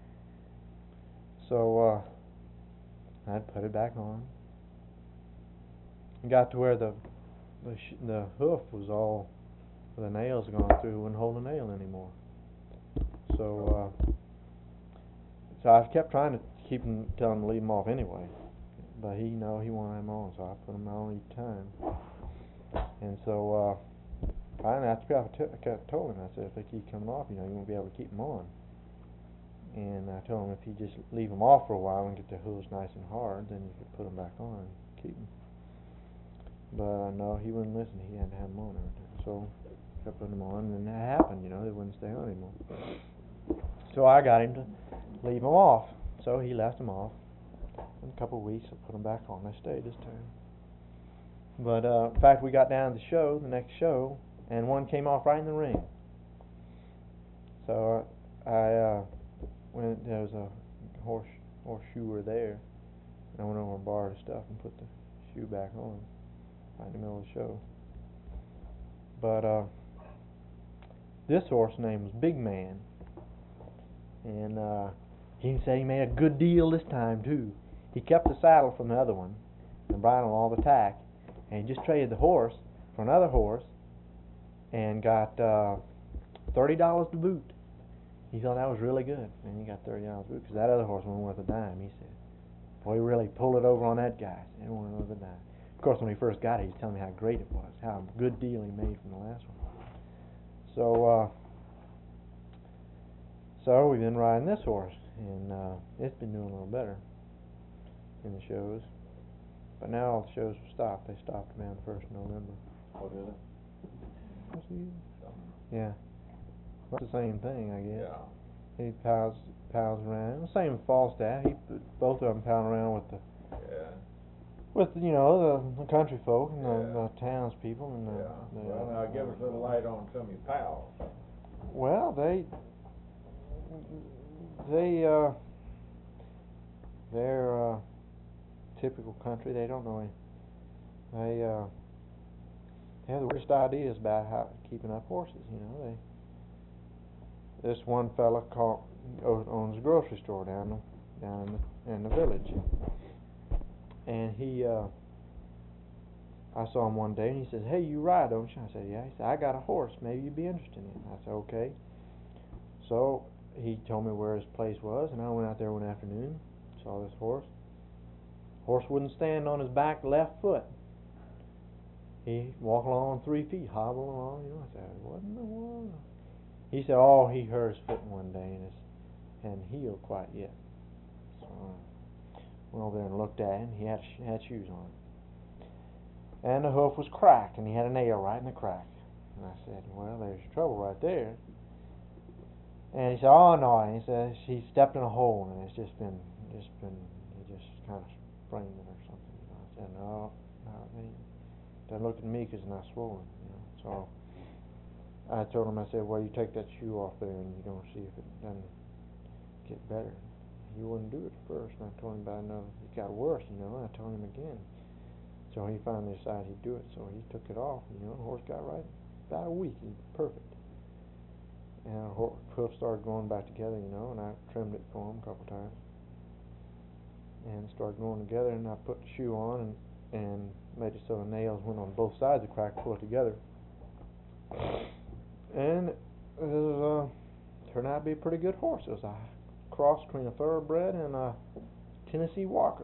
So uh, I'd put it back on. It got to where the the, sh- the hoof was all, the nails gone through, wouldn't hold a nail anymore. So uh, so I kept trying to keep him, tell him to leave him off anyway. But he, no, he wanted him on, so I put him on each time. And so uh, finally, after I t- I kept told him, I said, if they keep coming off, you know, you won't be able to keep them on. And I told him if you just leave them off for a while and get their hooves nice and hard, then you could put them back on and keep them. But uh, no, he wouldn't listen. He had to have them on every time. So I kept putting them on, and that happened. You know, they wouldn't stay on anymore. So I got him to leave them off. So he left them off. In a couple of weeks, I put them back on. They stayed this time. But uh, in fact, we got down to the show, the next show, and one came off right in the ring. So uh, I uh, went. There was a horse horseshoer there. And I went over and borrowed his stuff and put the shoe back on right in the middle of the show. But uh, this horse name was Big Man, and uh, he said he made a good deal this time too. He kept the saddle from the other one, the bridle, all the tack, and he just traded the horse for another horse, and got uh, thirty dollars to boot. He thought that was really good, and he got thirty dollars to boot because that other horse wasn't worth a dime. He said, "Boy, he really pulled it over on that guy. It wasn't worth a dime." Of course, when he first got it, he was telling me how great it was, how good deal he made from the last one. So, uh, so we've been riding this horse, and uh, it's been doing a little better in the shows. But now all the shows have stopped. They stopped around the first of November. What is it? What's he? Yeah. It's the same thing, I guess. Yeah. He pals pals around. Same with Falstaff. He both of them pal around with the Yeah. with you know the, the country folk and the, Yeah. the townspeople and the, Yeah. the Well, now give us a little light on some of your pals. well they they uh they're uh typical country. They don't know any. They uh they have the weirdest ideas about how keeping up horses. You know they. This one fella called, owns a grocery store down the, down in the, in the village, and he, uh, I saw him one day, and he says, "Hey, you ride, don't you?" I said, "Yeah." He said, "I got a horse. Maybe you'd be interested in it." I said, "Okay." So he told me where his place was, and I went out there one afternoon, saw this horse. Horse wouldn't stand on his back left foot. He walked along on three feet, hobble along. You know, I said, "What in the world?" He said, "Oh, he hurt his foot one day and it hadn't healed quite yet." So I went over there and looked at him. He had sh- had shoes on, and the hoof was cracked, and he had a nail right in the crack. And I said, "Well, there's your trouble right there." And he said, "Oh no," and he said he stepped in a hole and it's just been, just been, he just kind of sprained it or something. You know? I said, "No, no." He doesn't look at me because it's not swollen. You know, so. I told him, I said, "Well, you take that shoe off there and you're going to see if it doesn't get better." He wouldn't do it at first, and I told him about another. It got worse, you know, and I told him again. So he finally decided he'd do it, so he took it off, you know, the horse got right. About a week, he was perfect. And the hoof started going back together, you know, and I trimmed it for him a couple times. And started going together, and I put the shoe on and, and made it so the nails went on both sides of the crack, pulled it together. And it was, uh, turned out to be a pretty good horse. It was a cross between a thoroughbred and a Tennessee Walker.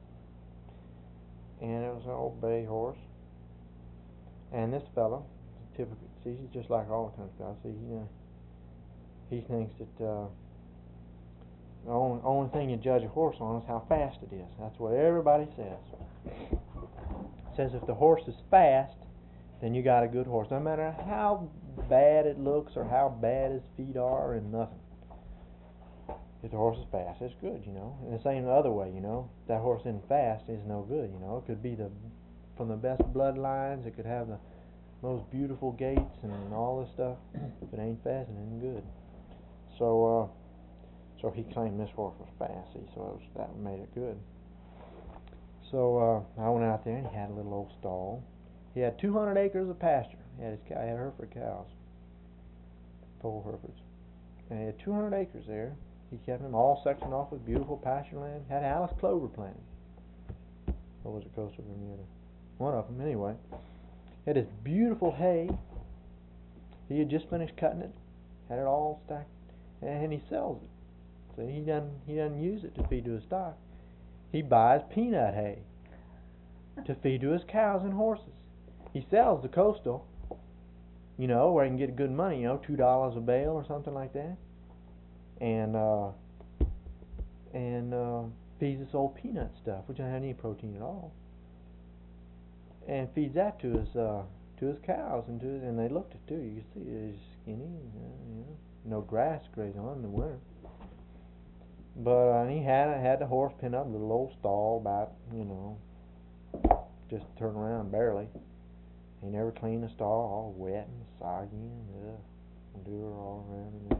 And it was an old bay horse. And this fella, typically, see, he's just like all the country fellas. See, he, uh, he thinks that uh, the only, only thing you judge a horse on is how fast it is. That's what everybody says. Says if the horse is fast, then you got a good horse. No matter how bad it looks or how bad his feet are and nothing. If the horse is fast, it's good, you know. And the same the other way, you know. If that horse isn't fast, it's no good, you know. It could be the from the best bloodlines. It could have the most beautiful gaits and all this stuff. If it ain't fast, it ain't good. So, uh, so he claimed this horse was fast. See, so it was, that made it good. So uh, I went out there and he had a little old stall. He had two hundred acres of pasture. He had his cow, he had Hereford cows, foal Herefords, and he had two hundred acres there. He kept them all sectioned off with beautiful pasture land. Had Alice clover planted. Or was it Coastal Bermuda? One of them, anyway. Had this beautiful hay. He had just finished cutting it. Had it all stacked, and he sells it. So he doesn't he doesn't use it to feed to his stock. He buys peanut hay to feed to his cows and horses. He sells the Coastal, you know, where he can get good money, you know, two dollars a bale or something like that. And uh, and uh, feeds this old peanut stuff, which doesn't have any protein at all, and feeds that to his uh, to his cows and to his, and they looked it too. You can see it's skinny, uh, you know, no grass graze on in the winter. But uh, he had had the horse pinned up in a little old stall, about you know, just turn around barely. He never cleaned the stall, all wet and soggy and uh, dew all around in there.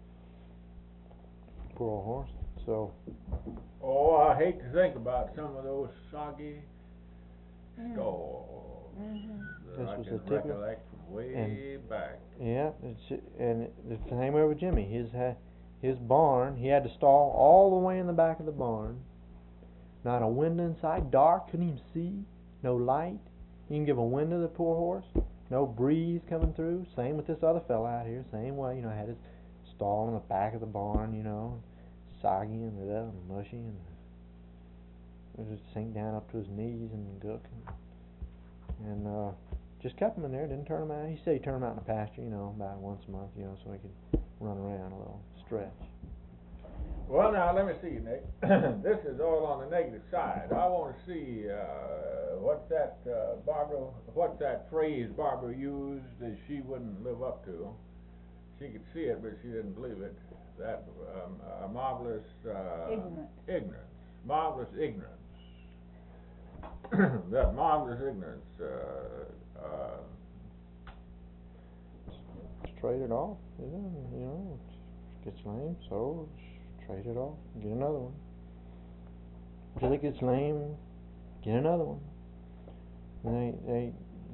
Poor old horse. So. Oh, I hate to think about some of those soggy Mm. stalls Mhm. that This I was can a typical- recollect from way and- back. Yeah, it's, and the same way with Jimmy. His ha, his barn, he had the stall all the way in the back of the barn. Not a window inside, dark, couldn't even see, no light. You can give a wind to the poor horse, no breeze coming through. Same with this other fella out here, same way. You know, had his stall in the back of the barn, you know, soggy and uh, and mushy, and it would just sink down up to his knees and gook, and, and uh, just kept him in there. Didn't turn him out. He said he turned him out in the pasture, you know, about once a month, you know, so he could run around a little, stretch. Well, now, let me see, Nick. This is all on the negative side. I want to see, uh, what's that, uh, Barbara, what's that phrase Barbara used that she wouldn't live up to? She could see it, but she didn't believe it. That, um, uh, marvelous, uh... Ignorance. Ignorance. Marvelous ignorance. That marvelous ignorance, uh, uh... Just trade it off, you know, you know, gets lame, so trade it off, get another one. Until it gets lame, get another one. And they, they,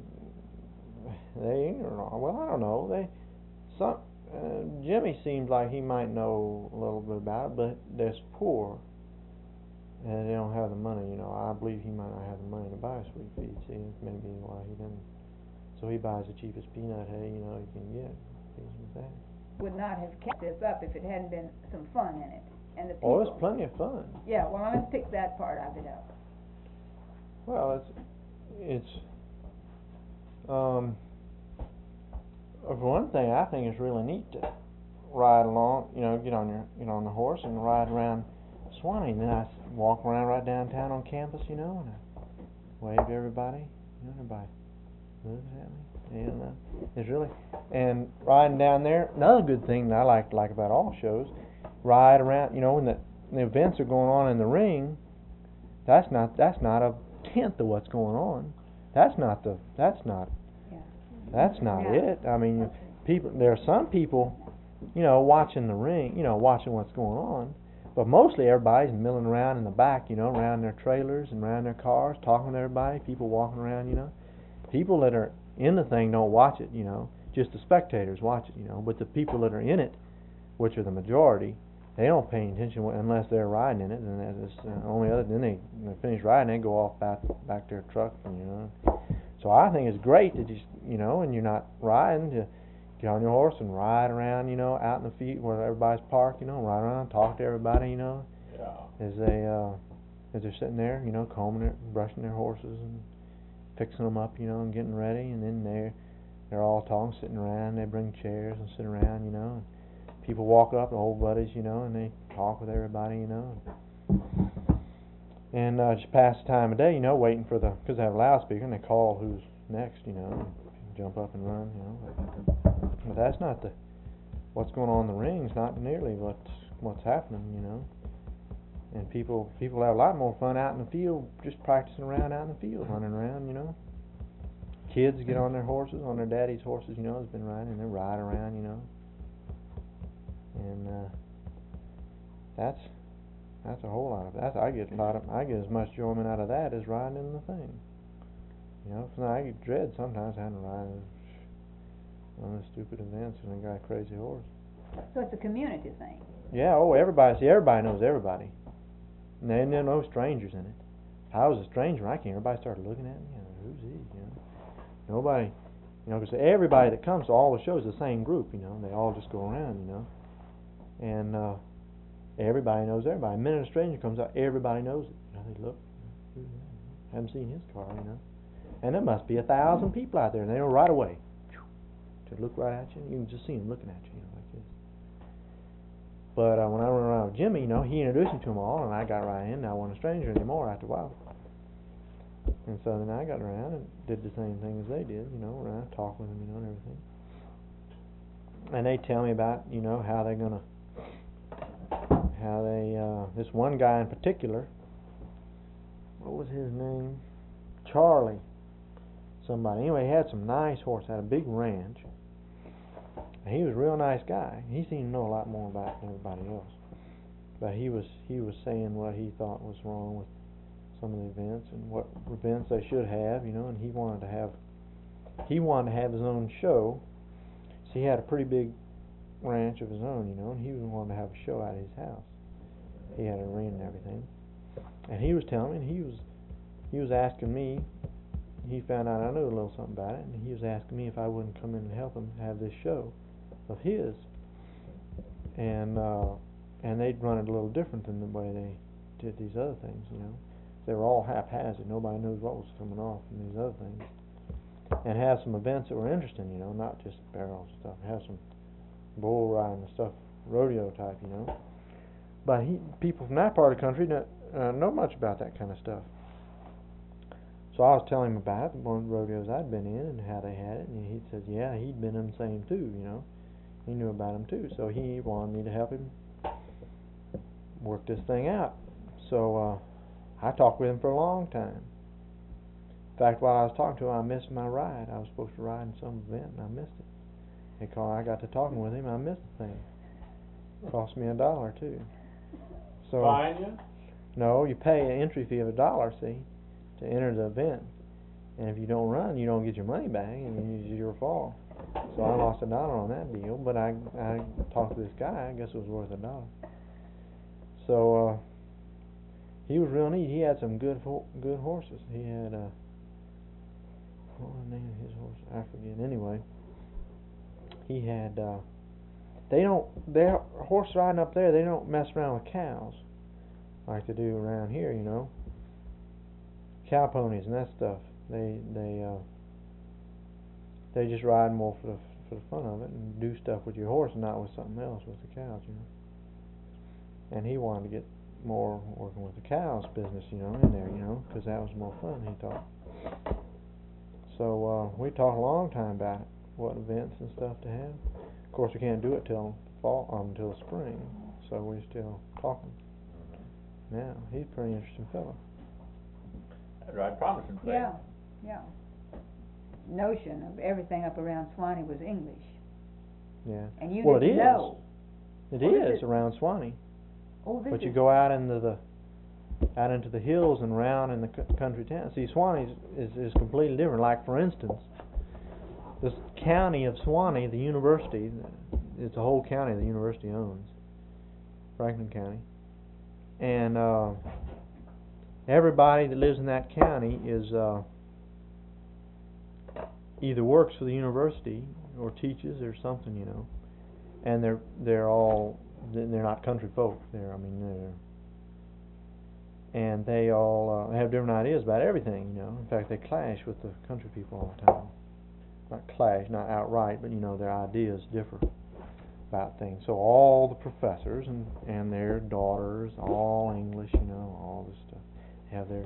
they ignorant. Well, I don't know. They, some, uh, Jimmy seems like he might know a little bit about it, but they're poor, and they don't have the money. You know, I believe he might not have the money to buy a sweet feed. See, that's maybe why he doesn't. So he buys the cheapest peanut hay, you know, he can get. Feeds with that. Would not have kept this up if it hadn't been some fun in it, and the Oh, people. it's plenty of fun. Yeah, well, let's pick that part of it up. Well, it's it's um for one thing, I think it's really neat to ride along. You know, get on your get on the horse and ride around Swanee, and then I s- walk around right downtown on campus. You know, and I wave to everybody. You know, everybody moves at me. You know, it's really and riding down there. Another good thing that I like like about all shows, ride around. You know, when the, the events are going on in the ring. That's not that's not a tenth of what's going on. That's not the that's not Yeah. that's not Yeah. it. I mean, Okay. people there are some people, you know, watching the ring, you know, watching what's going on, but mostly everybody's milling around in the back, you know, around their trailers and around their cars, talking to everybody. People walking around, you know. People that are in the thing don't watch it, you know. Just the spectators watch it, you know. But the people that are in it, which are the majority, they don't pay attention wh- unless they're riding in it, and that's uh, only other. Then they, when they finish riding, they go off back back to their truck, and, you know. So I think it's great that you s- you know, and you're not riding to get on your horse and ride around, you know, out in the field where everybody's parked, you know, ride around, talk to everybody, you know, Yeah. as they uh, as they're sitting there, you know, combing their, brushing their horses and fixing them up, you know, and getting ready, and then they're they're all talking, sitting around. They bring chairs and sit around, you know. And people walk up, the old buddies, you know, and they talk with everybody, you know, and uh, just pass the time of day, you know, waiting for the, because they have a loudspeaker, and they call who's next, you know, and jump up and run, you know. But that's not the, what's going on in the ring's not nearly what's, what's happening, you know. And people, people have a lot more fun out in the field, just practicing around out in the field, running around, you know. Kids get on their horses, on their daddy's horses, you know, has been riding, and they ride around, you know. And, uh, that's, that's a whole lot of, that's, I get a lot of, I get as much enjoyment out of that as riding in the thing. You know, so I get dread sometimes having to ride on the stupid events and I got a crazy horse. So it's a community thing. Yeah, oh, everybody, see, everybody knows everybody. And there there are no strangers in it. If I was a stranger, I can't, everybody started looking at me, you know, who's he, you know. Nobody, you know, because everybody that comes to all the shows is the same group, you know, they all just go around, you know. And, uh, everybody knows everybody. The minute a stranger comes out, everybody knows it. You know, they look, who's that? Haven't seen his car, you know. And there must be a thousand people out there, and they know right away. To look right at you, you can just see them looking at you, you know, like this. But uh, when I went around with Jimmy, you know, he introduced me to them all, and I got right in. And I wasn't a stranger anymore after a while. And so then I got around and did the same thing as they did, you know, around, talk with them, you know, and everything. And they tell me about, you know, how they're gonna, how they, uh, this one guy in particular, what was his name? Charlie. Somebody. Anyway, he had some nice horse, had a big ranch. And he was a real nice guy. He seemed to know a lot more about it than everybody else. But he was he was saying what he thought was wrong with some of the events and what events they should have, you know, and he wanted to have he wanted to have his own show. So he had a pretty big ranch of his own, you know, and he wanted to have a show out of his house. He had a ring and everything. And he was telling me, and he was he was asking me, he found out I knew a little something about it, and he was asking me if I wouldn't come in and help him have this show of his. And uh, and they'd run it a little different than the way they did these other things, you know. They were all haphazard. Nobody knows what was coming off from these other things. And have some events that were interesting, you know, not just barrels and stuff. Have some bull riding and stuff, rodeo type, you know. But he, people from that part of the country don't uh, know much about that kind of stuff. So I was telling him about it, one of the rodeos I'd been in and how they had it, and he said, yeah, he'd been in the same too, you know. He knew about them too, so he wanted me to help him work this thing out. So uh, I talked with him for a long time. In fact, while I was talking to him, I missed my ride. I was supposed to ride in some event, and I missed it. Because I got to talking with him, I missed the thing. It cost me a dollar too. So Fine you? no, you pay an entry fee of a dollar, see, to enter the event. And if you don't run, you don't get your money back, and it's your fault. So I lost a dollar on that deal, but I I talked to this guy. I guess it was worth a dollar. So uh, he was real neat. He had some good ho good horses. He had uh, what was the name of his horse? I forget. Anyway, he had. Uh, they don't. Their horse riding up there. They don't mess around with cows like they do around here. You know, cow ponies and that stuff. They they uh, they just ride more for the for the fun of it and do stuff with your horse and not with something else with the cows, you know. And he wanted to get more working with the cows business, you know, in there, you know, because that was more fun, he thought. So uh, we talked a long time about it, what events and stuff to have. Of course, we can't do it till fall, um, until spring, so we're still talking. Now he's a pretty interesting fellow. Right, promising place. Yeah, yeah. Notion of everything up around Swanee was English. Yeah. And you well, didn't it is. know. It What is is it? around Swanee. Oh, this But you is go out into the out into the hills and around in the c country town. See, Swanee is, is is completely different. Like for instance, this county of Swanee, the university, it's a whole county the university owns, Franklin County, and uh, everybody that lives in that county is uh, either works for the university or teaches or something, you know, and they're they're all they're not country folk. They're I mean they're and they all uh, have different ideas about everything, you know. In fact, they clash with the country people all the time. Not clash, not outright, but you know their ideas differ about things. So all the professors and and their daughters, all English, you know, all this stuff, have their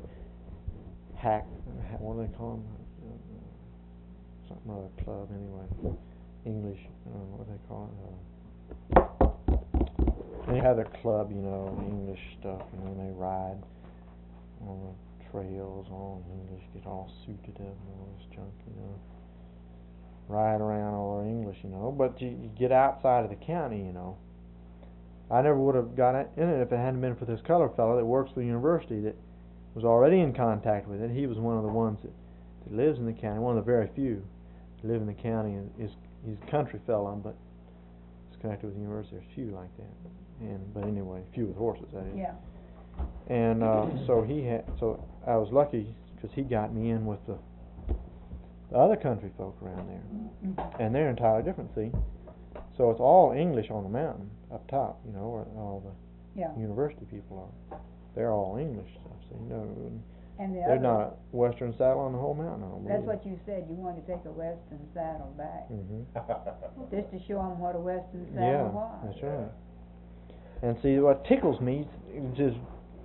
hack. What do they call them? Something or other club, anyway. English, uh, what do they call it? Uh, they have their club, you know, English stuff, and then they ride on the trails, all in English, get all suited up and all this junk, you know. Ride around all in English, you know, but you, you get outside of the county, you know. I never would have got in it if it hadn't been for this colored fellow that works for the university that was already in contact with it. He was one of the ones that, that lives in the county, one of the very few that live in the county. And is he's a country fellow, but he's connected with the university. There's few like that, and but anyway, few with horses. That is. Yeah. And uh, so he had. So I was lucky because he got me in with the, the other country folk around there, Mm-hmm. and they're entirely different. See, so it's all English on the mountain up top, you know, where all the Yeah. university people are. They're all English stuff. So you know, And the there's other, not a western saddle on the whole mountain. I don't that's believe. what you said, you wanted to take a western saddle back, Mhm. just to show them what a western saddle Yeah, was. that's right. And see, what tickles me is just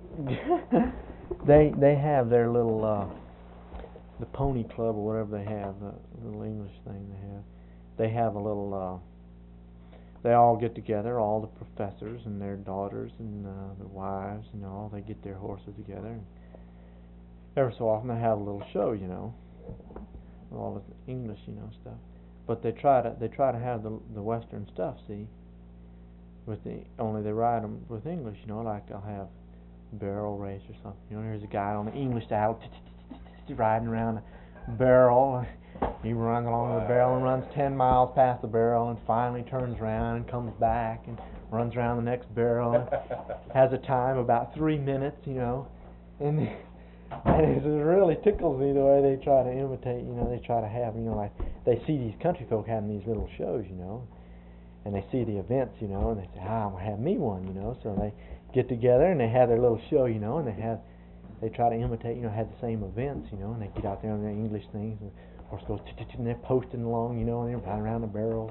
they they have their little uh, the pony club or whatever they have, the little English thing they have. They have a little. Uh, they all get together, all the professors and their daughters and uh, their wives and all. They get their horses together. And every so often they have a little show, you know, with all the English, you know, stuff. But they try to they try to have the the Western stuff, see. With the only they ride them with English, you know, like they'll have barrel race or something. You know, there's a guy on the English saddle riding around a barrel. He runs along the barrel and runs ten miles past the barrel and finally turns around and comes back and runs around the next barrel and has a time about three minutes, you know. And, and it really tickles me the way they try to imitate, you know, they try to have, you know, like they see these country folk having these little shows, you know, and they see the events, you know, and they say, ah, I'm going to have me one, you know. So they get together and they have their little show, you know, and they have, they try to imitate, you know, have the same events, you know, and they get out there on their English things and horse goes and they're posting along, you know, and they're riding around the barrels.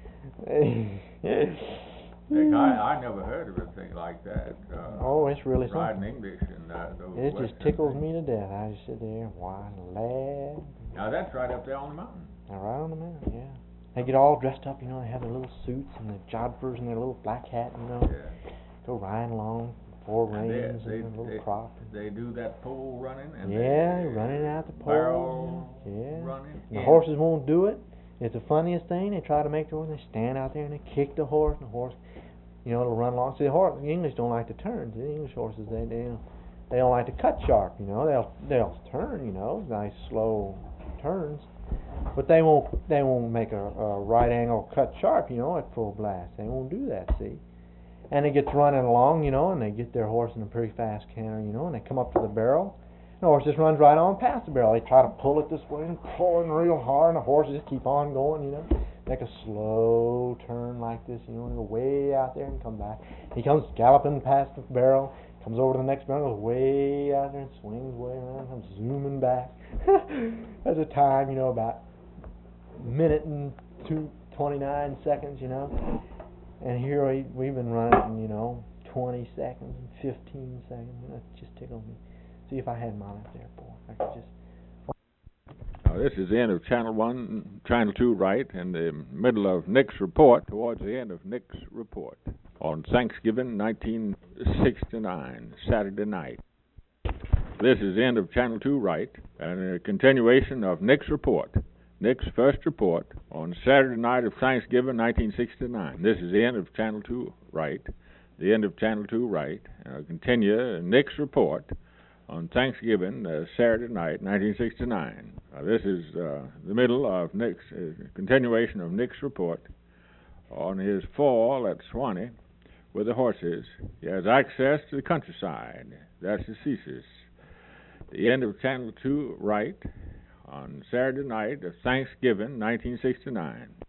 Heck, I, I never heard of a thing like that. Uh, Oh, it's really riding something. English and uh, those It just Western tickles things. me to death. I just sit there and whine, lad. Now that's right up there on the mountain. Now, right on the mountain, yeah. They get all dressed up, you know, they have their little suits and their jodhpurs and their little black hat, you know. Yeah. Go riding along, four And they- reins and they- their little they- crop. They do that pole running and Yeah, they, running out the pole. barrel Yeah. running. And the in. horses won't do it. It's the funniest thing. They try to make the horse. They stand out there and they kick the horse, and the horse, you know, it'll run along. See, the horse, the English don't like to turn. The English horses, they they don't, they don't like to cut sharp. You know, they'll they'll turn. You know, nice slow turns, but they won't they won't make a, a right angle cut sharp. You know, at full blast. They won't do that. See. And they get running along, you know, and they get their horse in a pretty fast canter, you know, and they come up to the barrel. And the horse just runs right on past the barrel. They try to pull it this way and pulling real hard, and the horse just keep on going, you know. Make a slow turn like this, you know, and go way out there and come back. He comes galloping past the barrel, comes over to the next barrel, goes way out there and swings way around, comes zooming back. There's a time, you know, about a minute and two twenty-nine seconds, you know. And here we, we've been running, you know, twenty seconds and fifteen seconds, and that just tickles me. See if I had mine up there, boy. I could just... Now, this is the end of Channel one, Channel two right, in the middle of Nick's report, towards the end of Nick's report, on Thanksgiving nineteen sixty-nine, Saturday night. This is the end of Channel two right, and a continuation of Nick's report. Nick's first report on Saturday night of Thanksgiving, nineteen sixty-nine. This is the end of Channel two right, the end of Channel two right, and I'll continue Nick's report on Thanksgiving, uh, Saturday night, nineteen sixty-nine. Uh, this is uh, the middle of Nick's, uh, continuation of Nick's report on his fall at Swanee with the horses. He has access to the countryside. That's the thesis. The end of Channel two right, on Saturday night of Thanksgiving, nineteen sixty-nine.